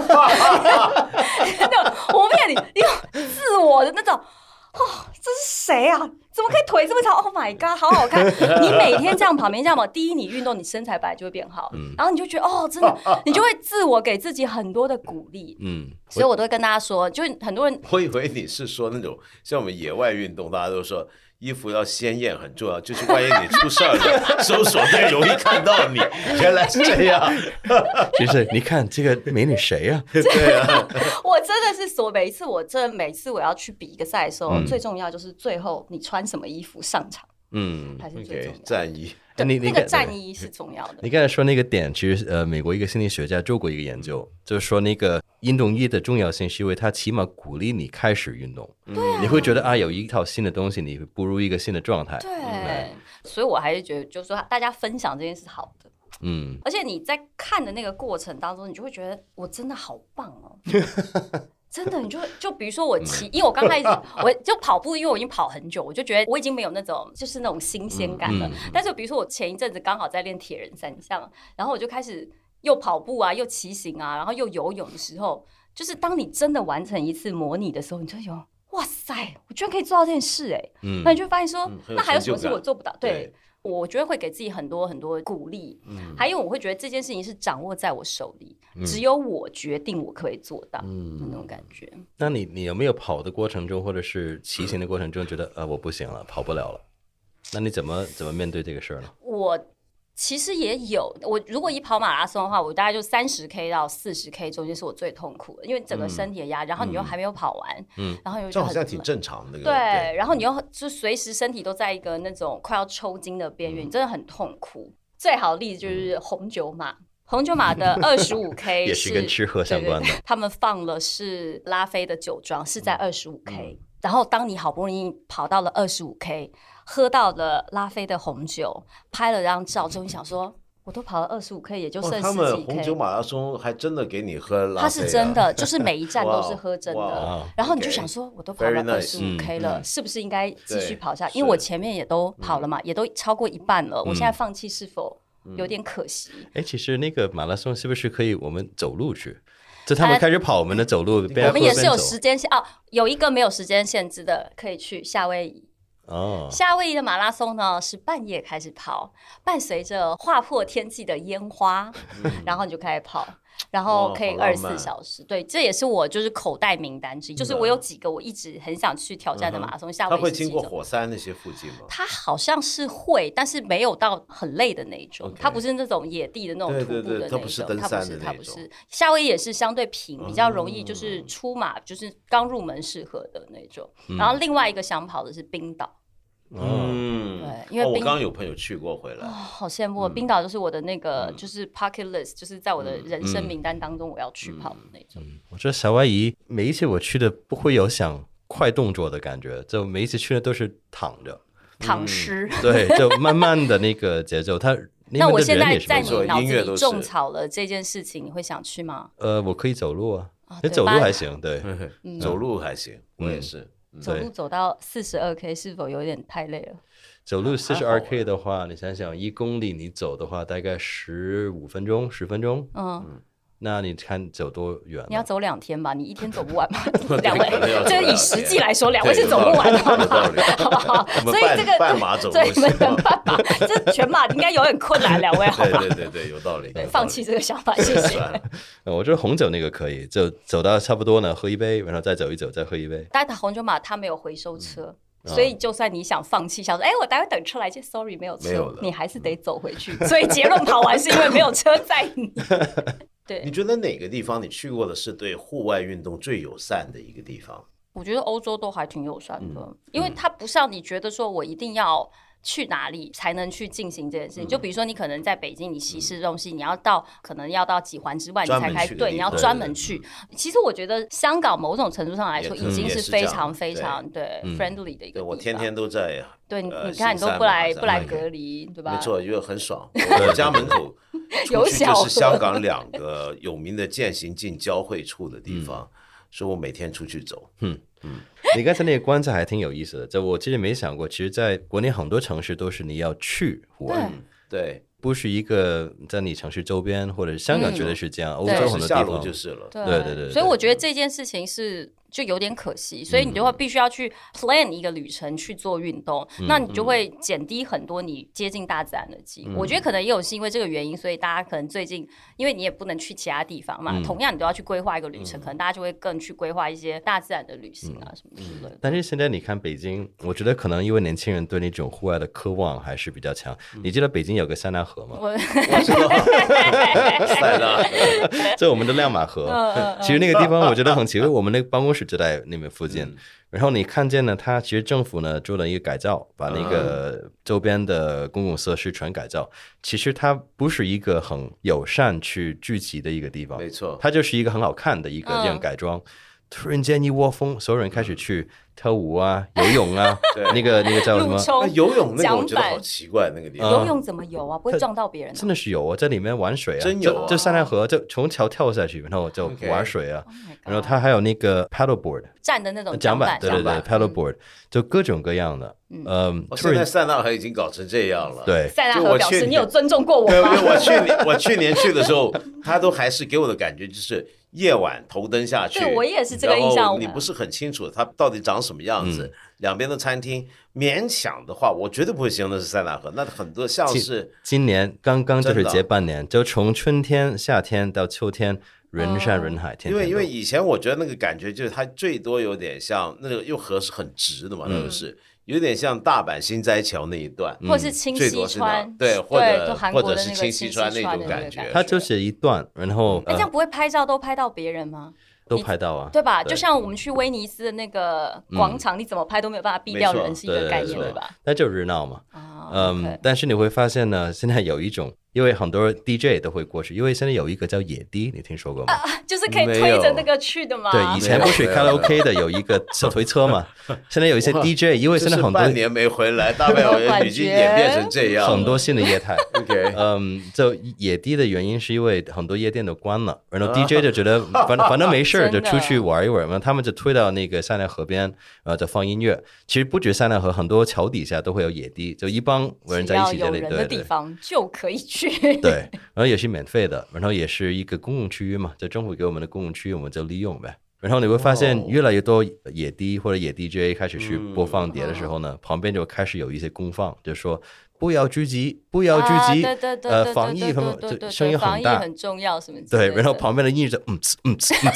B: 骗你，你有自我的那种，哦，这是谁啊？怎么可以腿这么长 ？Oh my god， 好好看！你每天这样跑，每天这样跑，第一你运动，你身材本来就会变好，嗯、然后你就觉得哦，真的，你就会自我给自己很多的鼓励。嗯，所以我都会跟大家说，就很多人，
C: 我以为你是说那种像我们野外运动，大家都说。衣服要鲜艳很重要，就是万一你出事儿了，搜索队容易看到你。原来是这样，
A: 其实你看这个美女谁呀、啊？
C: 对啊，
B: 我真的是说，每一次我真的每次我要去比一个赛的时候，嗯、最重要就是最后你穿什么衣服上场，嗯，还是最重要的。
C: Okay, 战衣，
B: 对，那个战衣是重要的。
A: 你刚才说那个点，其实呃，美国一个心理学家做过一个研究，就是说那个运动衣的重要性是因为它起码鼓励你开始运动，
B: 对、啊，
A: 你会觉得啊，有一套新的东西，你步入一个新的状态。
B: 对，嗯、所以我还是觉得，就是说大家分享这件事好的，嗯，而且你在看的那个过程当中，你就会觉得我真的好棒哦。真的，你就就比如说我骑，因为我刚开始我就跑步，因为我已经跑很久，我就觉得我已经没有那种就是那种新鲜感了。嗯嗯、但是比如说我前一阵子刚好在练铁人三项，然后我就开始又跑步啊，又骑行啊，然后又游泳的时候，就是当你真的完成一次模拟的时候，你就有哇塞，我居然可以做到这件事哎、欸！嗯、那你就发现说，嗯、那还有什么是我做不到？对。对，我觉得会给自己很多很多鼓励，嗯、还有我会觉得这件事情是掌握在我手里，嗯、只有我决定我可不可以做到，嗯、那种感觉。
A: 那你你有没有跑的过程中，或者是骑行的过程中，觉得呃我不行了，跑不了了？那你怎么怎么面对这个事儿呢？
B: 我其实也有，我如果一跑马拉松的话，我大概就三十 K 到四十 K 中间是我最痛苦的，因为整个身体的压力，嗯、然后你又还没有跑完，嗯、然后又
C: 这好像挺正常的。
B: 对，对，然后你又就随时身体都在一个那种快要抽筋的边缘，嗯、你真的很痛苦。最好的例子就是红酒马，嗯、红酒马的二十五 K
A: 也是跟吃喝相关的，
B: 对对对，他们放了是拉菲的酒庄，是在二十五 K，嗯、然后当你好不容易跑到了二十五 K， 喝到了拉菲的红酒，拍了张照之后，你想说。我都跑了二十五 K， 也就剩十几 K。
C: 他们红酒马拉松还真的给你喝拉菲、啊，
B: 它是真的，就是每一站都是喝真的。然后你就想说，我都跑了二十五 K 了， nice, 是不是应该继续跑下？因为我前面也都跑了嘛，嗯、也都超过一半了。嗯、我现在放弃是否有点可惜？哎、
A: 嗯，其实那个马拉松是不是可以我们走路去？就他们开始跑，我们的走路，我
B: 们也是有时间限哦，有一个没有时间限制的，可以去夏威夷。哦，夏威夷的马拉松呢是半夜开始跑，伴随着划破天际的烟花，嗯、然后你就开始跑，然后可以二十四小时。对，这也是我就是口袋名单之一，嗯、就是我有几个我一直很想去挑战的马拉松。嗯、夏威夷
C: 它会经过火山那些附近吗？
B: 它好像是会，但是没有到很累的那种。Okay, 它不是那种野地的那种徒步的那种，
C: 对对对，它不是登山的那种。
B: 它不是，它不是。夏威夷也是相对平，比较容易就是出马，就是刚入门适合的那种。嗯、然后另外一个想跑的是冰岛。
C: 嗯，对，因为、哦、我刚刚有朋友去过回来，哦、
B: 好羡慕！嗯、冰岛就是我的那个，就是 bucket list，、嗯、就是在我的人生名单当中我要去跑的那种。
A: 嗯嗯、我觉得夏威夷每一次我去的不会有想快动作的感觉，就每一次去的都是躺着，
B: 躺尸、
A: 嗯。对，就慢慢的那个节奏，他
B: 那我现在在你脑子里种草了这件事情，你会想去吗？
A: 呃，我可以走路啊，哦、走路还行，对，
C: 嗯、走路还行，我也是。
B: 走路走到四十二 K 是否有点太累了？
A: 走路四十二 K 的话，你想想一公里你走的话，大概十五分钟，十分钟。嗯，那你看走多远？
B: 你要走两天吧，你一天走不完嘛。两位，这以实际来说，两位是走不完的，好不好？好不好？所以这个
C: 半马走
B: 对，你们半马，这全马应该有点困难，两位好吗？
C: 对对对对，有道理。
B: 对，放弃这个想法，谢谢。
A: 我觉得红酒那个可以，走走到差不多呢，喝一杯，然后再走一走，再喝一杯。
B: 但红酒马它没有回收车。所以就算你想放弃，想说哎，我待会等车来接 ，sorry 没有车，有你还是得走回去。所以结论跑完是因为没有车载你。对，
C: 你觉得哪个地方你去过的是对户外运动最友善的一个地方？
B: 我觉得欧洲都还挺友善的，嗯、因为它不像你觉得说我一定要去哪里才能去进行这件事情。就比如说你可能在北京，你西市东西，你要到可能要到几环之外你才开，对，你要专门去。其实我觉得香港某种程度上来说已经是非常非常对 friendly 的一个地方。
C: 我天天都在。
B: 对，你看你都不来不来隔离，对吧？
C: 没错，因为很爽。我家门口出去就是香港两个有名的渐行径交汇处的地方，所以我每天出去走。嗯
A: 嗯，你刚才那个观察还挺有意思的，这我其实没想过，其实在国内很多城市都是你要去户外，
C: 对。
A: 不是一个在你城市周边，或者香港绝对是这样，欧、嗯、洲很多地方
C: 就是了。
B: 对
A: 对对 对, 对。
B: 所以我觉得这件事情是就有点可惜，所以你就会必须要去 plan 一个旅程去做运动，嗯、那你就会减低很多你接近大自然的机会。嗯、我觉得可能也有是因为这个原因，所以大家可能最近，因为你也不能去其他地方嘛，嗯、同样你都要去规划一个旅程，嗯、可能大家就会更去规划一些大自然的旅行啊、嗯、什么之类的。
A: 但是现在你看北京，我觉得可能因为年轻人对那种户外的渴望还是比较强。嗯、你记得北京有个塞纳河吗？
C: 我知道，塞纳河，
A: 这我们的亮马河。其实那个地方我觉得很奇怪，我们那个办公室就在那边附近。嗯、然后你看见呢，它其实政府呢做了一个改造，把那个周边的公共设施全改造。其实它不是一个很友善去聚集的一个地方，
C: 没错，
A: 它就是一个很好看的一个这样改装。嗯、突然间一窝蜂，所有人开始去跳舞啊、游泳啊，那个那个叫什么？
C: 那游泳那个我觉得好奇怪，那个地方。
B: 游泳怎么游啊？不会撞到别人、啊？
A: 真的是有啊，在里面玩水啊，
C: 真有、啊。
A: 就塞纳河，就从桥跳下去，然后就玩水啊。Okay. 然后它还有那个 paddleboard
B: 站的那种
A: 桨板，对对对 ，paddleboard 就各种各样的。
B: 嗯，
A: 嗯
C: 哦、现在塞纳河已经搞成这样了。
A: 对，
B: 塞纳河表示你有尊重过我吗？
C: 我去年我去年去的时候，他都还是给我的感觉就是夜晚头灯下去，
B: 对我也是这个印象。
C: 你不是很清楚它到底长什么样子。嗯、两边的餐厅，勉强的话，我绝对不会形容的是塞纳河。那很多像是
A: 今年刚刚就是结半年，就从春天、夏天到秋天。人山人海，天天
C: 因为因为以前我觉得那个感觉就是它最多有点像那个，又河是很直的嘛，那个是有点像大阪新斋桥那一段，
B: 或者是清溪川，
C: 对，或者
B: 或
C: 者是清溪川那种感觉，
A: 它就是一段，然后
B: 那这样不会拍照都拍到别人吗？
A: 都拍到啊，
B: 对吧？就像我们去威尼斯的那个广场，你怎么拍都没有办法避掉人，是一个概念，对吧？
A: 那就热闹嘛。嗯，但是你会发现呢，现在有一种。因为很多 D J 都会过去，因为现在有一个叫野迪，你听说过吗？
B: 啊、就是可以推着那个去的吗？
A: 对，以前不是卡拉 OK 的有一个小推车嘛，现在有一些 D J， 因为现在很多
C: 半年没回来，大半年已经演变成这样，
A: 很多新的业态。OK， 嗯，就野迪的原因是因为很多夜店都关了，然后 D J 就觉得反正反正没事就出去玩一玩嘛，他们就推到那个塞纳河边，然后就放音乐。其实不止塞纳河，很多桥底下都会有野迪，就一帮人在一起，
B: 只要有人的地方就可以去。
A: 对，然后也是免费的，然后也是一个公共区域嘛，就政府给我们的公共区域，我们就利用呗。然后你会发现越来越多野 D 或者野 D J 开始去播放碟的时候呢，嗯、旁边就开始有一些公放，就说不要聚集，不要聚集，
B: 啊、对对对
A: 呃，防疫什么，就声音很大，
B: 防疫很重要什么之类的。
A: 对，然后旁边的音乐就嗯嗯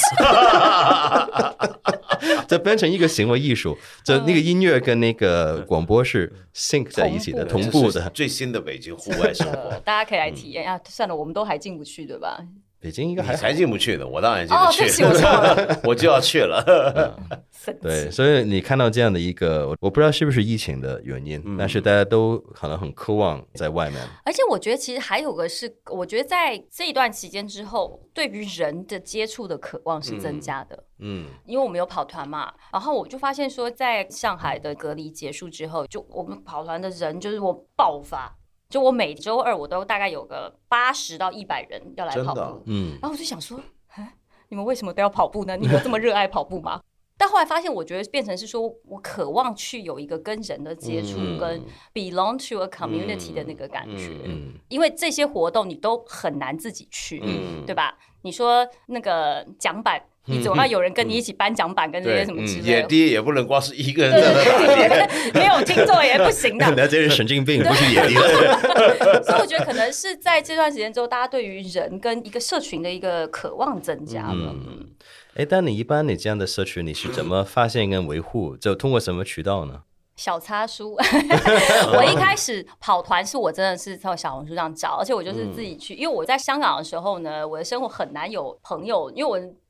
A: 嗯，就变成一个行为艺术，就那个音乐跟那个广播是 sync 在一起的，同步的。
C: 最新的北京户外生活，
B: 大家可以来体验啊！算了，我们都还进不去，对吧？
A: 北京应该还
C: 才进不去的，我当然进得去，哦、我, 我就要去了。
A: 嗯、对，所以你看到这样的一个，我不知道是不是疫情的原因，嗯、但是大家都可能很渴望在外面。
B: 而且我觉得其实还有个是，我觉得在这一段期间之后，对于人的接触的渴望是增加的。嗯，因为我们有跑团嘛，然后我就发现说，在上海的隔离结束之后，就我们跑团的人就是我爆发。就我每周二我都大概有个八十到一百人要来跑步，嗯，然后我就想说，你们为什么都要跑步呢？你们有这么热爱跑步吗？但后来发现，我觉得变成是说我渴望去有一个跟人的接触，嗯、跟 belong to a community 的那个感觉，嗯嗯、因为这些活动你都很难自己去，嗯、对吧？你说那个桨板。你总要有人跟你一起颁奖板跟这些什么之类的，
C: 野迪也不能光是一个人在那打
B: 猎，没有听众也不行的。
A: 那这人神经病，不是野迪。
B: 所以我觉得可能是在这段时间之后，大家对于人跟一个社群的一个渴望增加了。嗯，
A: 哎，但你一般你这样的社群，你是怎么发现跟维护？就通过什么渠道呢？
B: 小擦书，我一开始跑团是我真的是在小红书上找，而且我就是自己去，嗯、因为我在香港的时候呢，我的生活很难有朋友，因为我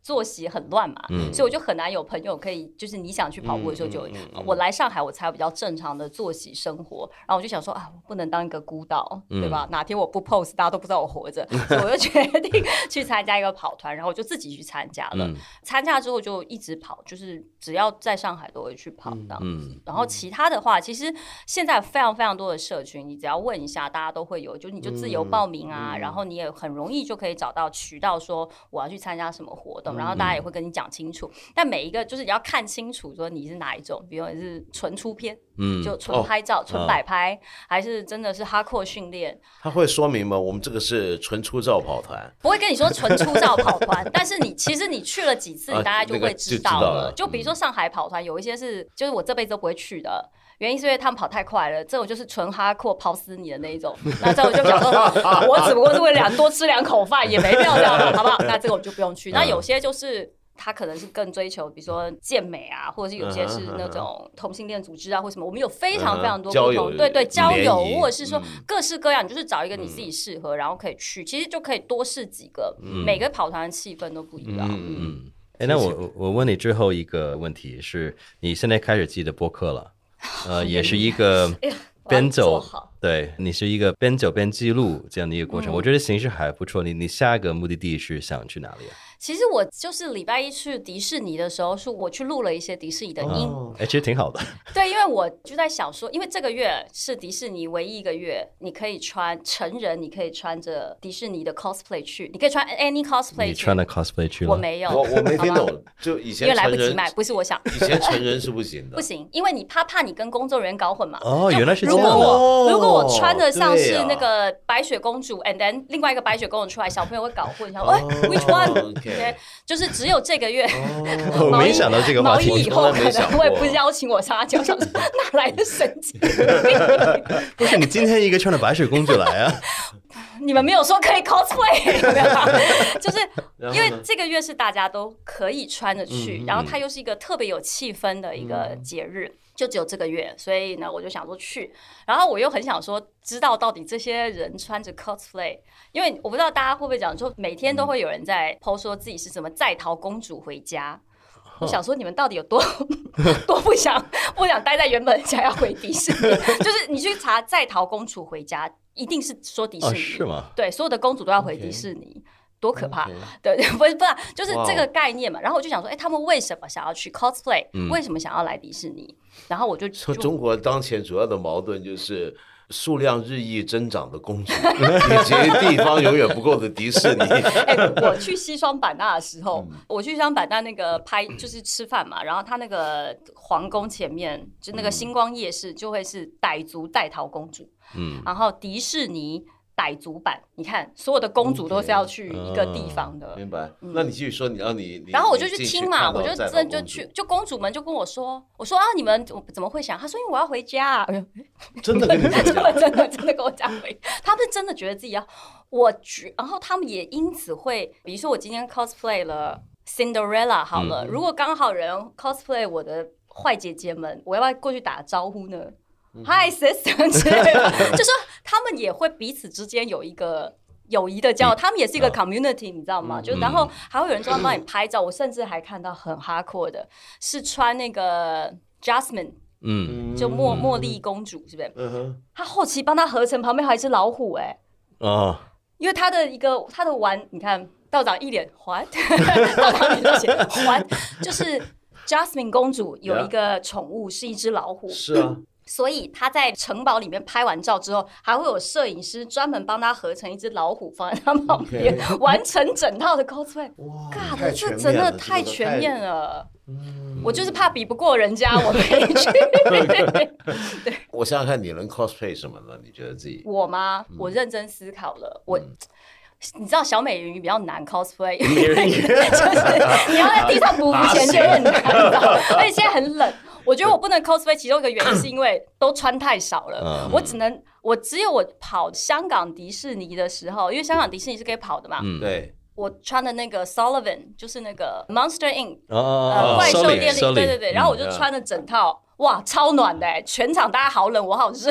B: 作息很乱嘛，嗯、所以我就很难有朋友可以，就是你想去跑步的时候就，就、嗯嗯嗯、我来上海，我才有比较正常的作息生活。然后我就想说啊，我不能当一个孤岛，嗯、对吧？哪天我不 post， 大家都不知道我活着，所以我就决定去参加一个跑团，然后我就自己去参加了。嗯、参加之后就一直跑，就是只要在上海都会去跑这样子。嗯、然后其他的话，其实现在非常非常多的社群，你只要问一下，大家都会有，就你就自由报名啊，嗯、然后你也很容易就可以找到渠道说我要去参加什么活动。然后大家也会跟你讲清楚，但每一个就是你要看清楚，说你是哪一种，比如你是纯出片，嗯，就纯拍照、纯、哦、摆拍，嗯、还是真的是 hardcore 训练。
C: 他会说明吗？我们这个是纯出照跑团，
B: 不会跟你说纯出照跑团，但是你其实你去了几次，你大概就会知道了。啊那個、就, 知道了就比如说上海跑团，有一些是就是我这辈子都不会去的。原因是因为他们跑太快了，这种就是纯哈阔跑死你的那一种。那这我就想说，我只不过是为了多吃两口饭，也没必要这样，好不好？那这个我就不用去。那有些就是他可能是更追求，比如说健美啊，或者是有些是那种同性恋组织啊，或什么。我们有非常非常多不同，对对，交友或者是说各式各样，你就是找一个你自己适合，然后可以去，其实就可以多试几个。每个跑团的气氛都不一样。嗯
A: 嗯。哎，那我我问你最后一个问题是，你现在开始自己的播客了？呃，也是一个边走，对，你是一个边走边记录这样的一个过程，嗯、我觉得形式还不错。你你下一个目的地是想去哪里啊？
B: 其实我就是礼拜一去迪士尼的时候，是我去录了一些迪士尼的音，哎、
A: 哦欸，其实挺好的。
B: 对，因为我就在想说，因为这个月是迪士尼唯一一个月，你可以穿成人，你可以穿着迪士尼的 cosplay 去，你可以穿 any cosplay 去。
A: 你穿的 cosplay 去了？
B: 我没有，
C: 我我没听懂。就以前
B: 因为来不及买，不是我想。
C: 以前成人是不行的，
B: 不行，因为你怕怕你跟工作人员搞混嘛。
A: 哦，原来是这样。
B: 如果我如果我穿的像是那个白雪公主、啊、，and then 另外一个白雪公主出来，小朋友会搞混，想说哎、哦欸、，which one？
C: Okay.
B: 就是只有这个月，
A: 哦、我没想到这个话题，
B: 毛衣以后可能会不邀请我上，就想说哪来的神经病？
A: 不是你今天一个穿的白雪公主来啊？
B: 你们没有说可以 cosplay， 有没有？就是因为这个月是大家都可以穿着去，嗯、然后它又是一个特别有气氛的一个节日。嗯，就只有这个月，所以呢，我就想说去，然后我又很想说，知道到底这些人穿着 cosplay， 因为我不知道大家会不会讲，就每天都会有人在 po 说自己是什么在逃公主回家。我想说，你们到底有多多不想不想待在原本的家，要回迪士尼？就是你去查在逃公主回家，一定是说迪士尼，哦、
A: 是吗？
B: 对，所有的公主都要回迪士尼。Okay.多可怕！ Okay. 对，不是不是，就是这个概念嘛。Wow. 然后我就想说，哎，他们为什么想要去 cosplay？、嗯、为什么想要来迪士尼？然后我就
C: 说，中国当前主要的矛盾就是数量日益增长的公主，以及地方永远不够的迪士尼。
B: 哎，我去西双版纳的时候，嗯、我去西双版纳那个拍就是吃饭嘛，然后他那个皇宫前面就那个星光夜市就会是傣族带逃公主，嗯，然后迪士尼。傣族版，你看所有的公主都是要去一个地方的。
C: Okay. 明白？嗯、那你继续说，你要你，你
B: 然后我就去听嘛，我就真的就去，就公主们就跟我说，我说啊，你们怎么会想？他说因为我要回家、啊。
C: 真的跟你讲，
B: 真的真的真的跟我讲回，他们真的觉得自己要，我觉，然后他们也因此会，比如说我今天 cosplay 了 Cinderella 好了，嗯、如果刚好人 cosplay 我的坏姐姐们，我要不要过去打招呼呢？Hi sister 之类的，就说他们也会彼此之间有一个友谊的交流，他们也是一个 community，、嗯、你知道吗？就然后还会有人说要帮你拍照，我甚至还看到很 hardcore 的，是穿那个 Jasmine， 嗯，就茉茉莉公主，是不是？嗯、他后期帮他合成，旁边还有一只老虎、欸，哎，哦，因为他的一个他的玩，你看道长一脸还，道长脸写还，就是 Jasmine 公主有一个宠物是一只老虎，
C: 是啊。
B: 所以他在城堡里面拍完照之后，还会有摄影师专门帮他合成一只老虎放在他旁边， okay. 完成整套的 cosplay。哇，God, 这真的太全面了。嗯、我就是怕比不过人家，我没去。对，
C: 我想想看，你能 cosplay 什么呢？你觉得自己？
B: 我吗？我认真思考了，我。嗯你知道小美人鱼比较难 cosplay， 就是你要在地上匍匐前进很难，而且现在很冷。我觉得我不能 cosplay， 其中一个原因是因为都穿太少了，我只能我只有我跑香港迪士尼的时候，因为香港迪士尼是可以跑的嘛，
C: 嗯、对。
B: 我穿的那个 Sullivan 就是那个 Monster Incorporated、哦呃、怪兽电力，对对对，然后我就穿了整套。哇，超暖的，全场大家好冷，我好热。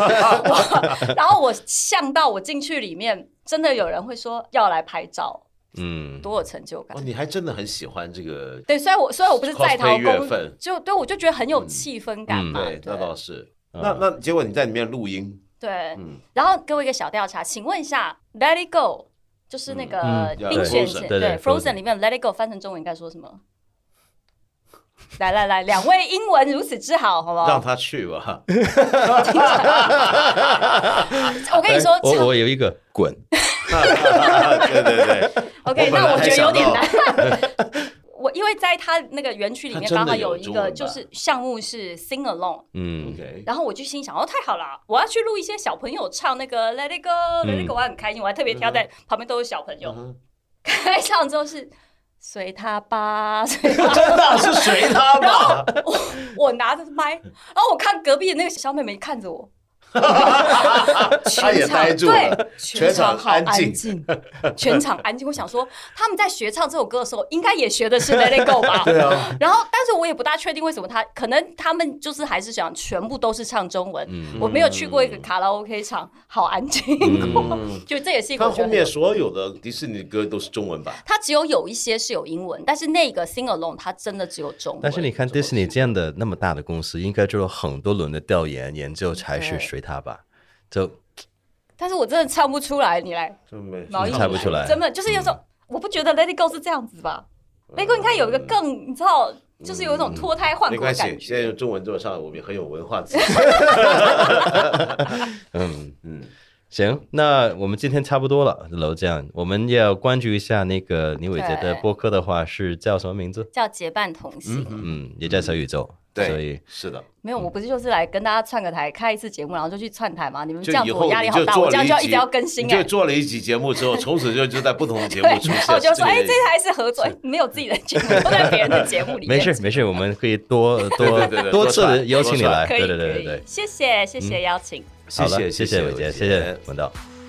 B: 然后我像到我进去里面，真的有人会说要来拍照， 嗯，多有成就感。
C: 哦，你还真的很喜欢这个。
B: 对，虽然我虽然我不是在逃工，就对我就觉得很有气氛感嘛。
C: 对，那倒是。那那结果你在里面录音。
B: 对，然后给我一个小调查，请问一下 ，Let It Go 就是那个冰雪奇对 Frozen 里面 Let It Go 翻成中文应该说什么？来来来，两位英文如此之好，好不好？
C: 让他去吧。
B: 我跟你说，
A: 我我有一个滚。
C: 对对对。
B: OK， 那我觉得有点难。我因为在他那个园区里面刚好有一个就是项目是 Sing Along， 嗯，然后我就心想哦太好了，我要去录一些小朋友唱那个 Let It Go，Let It Go，我很开心，我还特别挑在旁边都有小朋友。开唱之后是随他吧，随他
C: 真的是随他吧。
B: 我我拿着麦，然后我看隔壁的那个小妹妹看着我。
C: 他也呆住了，
B: 对，全场好安静，全场安静。我想说，他们在学唱这首歌的时候，应该也学的是 Let It Go 吧？
C: 对啊。
B: 然后，但是我也不大确定为什么他，可能他们就是还是想全部都是唱中文。嗯、我没有去过一个卡拉 OK 场，好安静、嗯。就这也是一个。
C: 他后面所有的迪士尼歌都是中文版，
B: 他只有有一些是有英文，但是那个 Sing Along 它真的只有中文。
A: 但是你看迪士尼这样的那么大的公司，应该做了很多轮的调研研究才是随他吧？就，
B: 但是我真的唱不出来，你来，
A: 猜不出来，
B: 真的就是有种，嗯、我不觉得 Let It Go 是这样子吧、嗯、？Let It Go 应该有一个更，你知道，就是有一种脱胎换骨的感觉。没关系，
C: 现在用中文做上，我们很有文化知识。
A: 嗯嗯，行，那我们今天差不多了，楼酱，我们要关注一下那个倪伟杰的播客的话是叫什么名字？
B: 叫结伴同行，
A: 嗯, 嗯，也在小宇宙。
C: 对，
A: 所以
C: 是的，
B: 没有，我不是就是来跟大家串个台，开一次节目，然后就去串台嘛。你们这样子我压力好大，我这样就要一直要更新、欸。
C: 你就做了一集节目之后，从此就就在不同的节目出现。
B: 我就说，哎、欸，这台是合作，没有自己的节目，都在别人的节目里面。
A: 没事没事，我们可以多多多次邀请你来，对对对对对，
B: 谢谢谢谢邀请，
C: 谢谢
A: 谢谢伟杰，谢谢文道。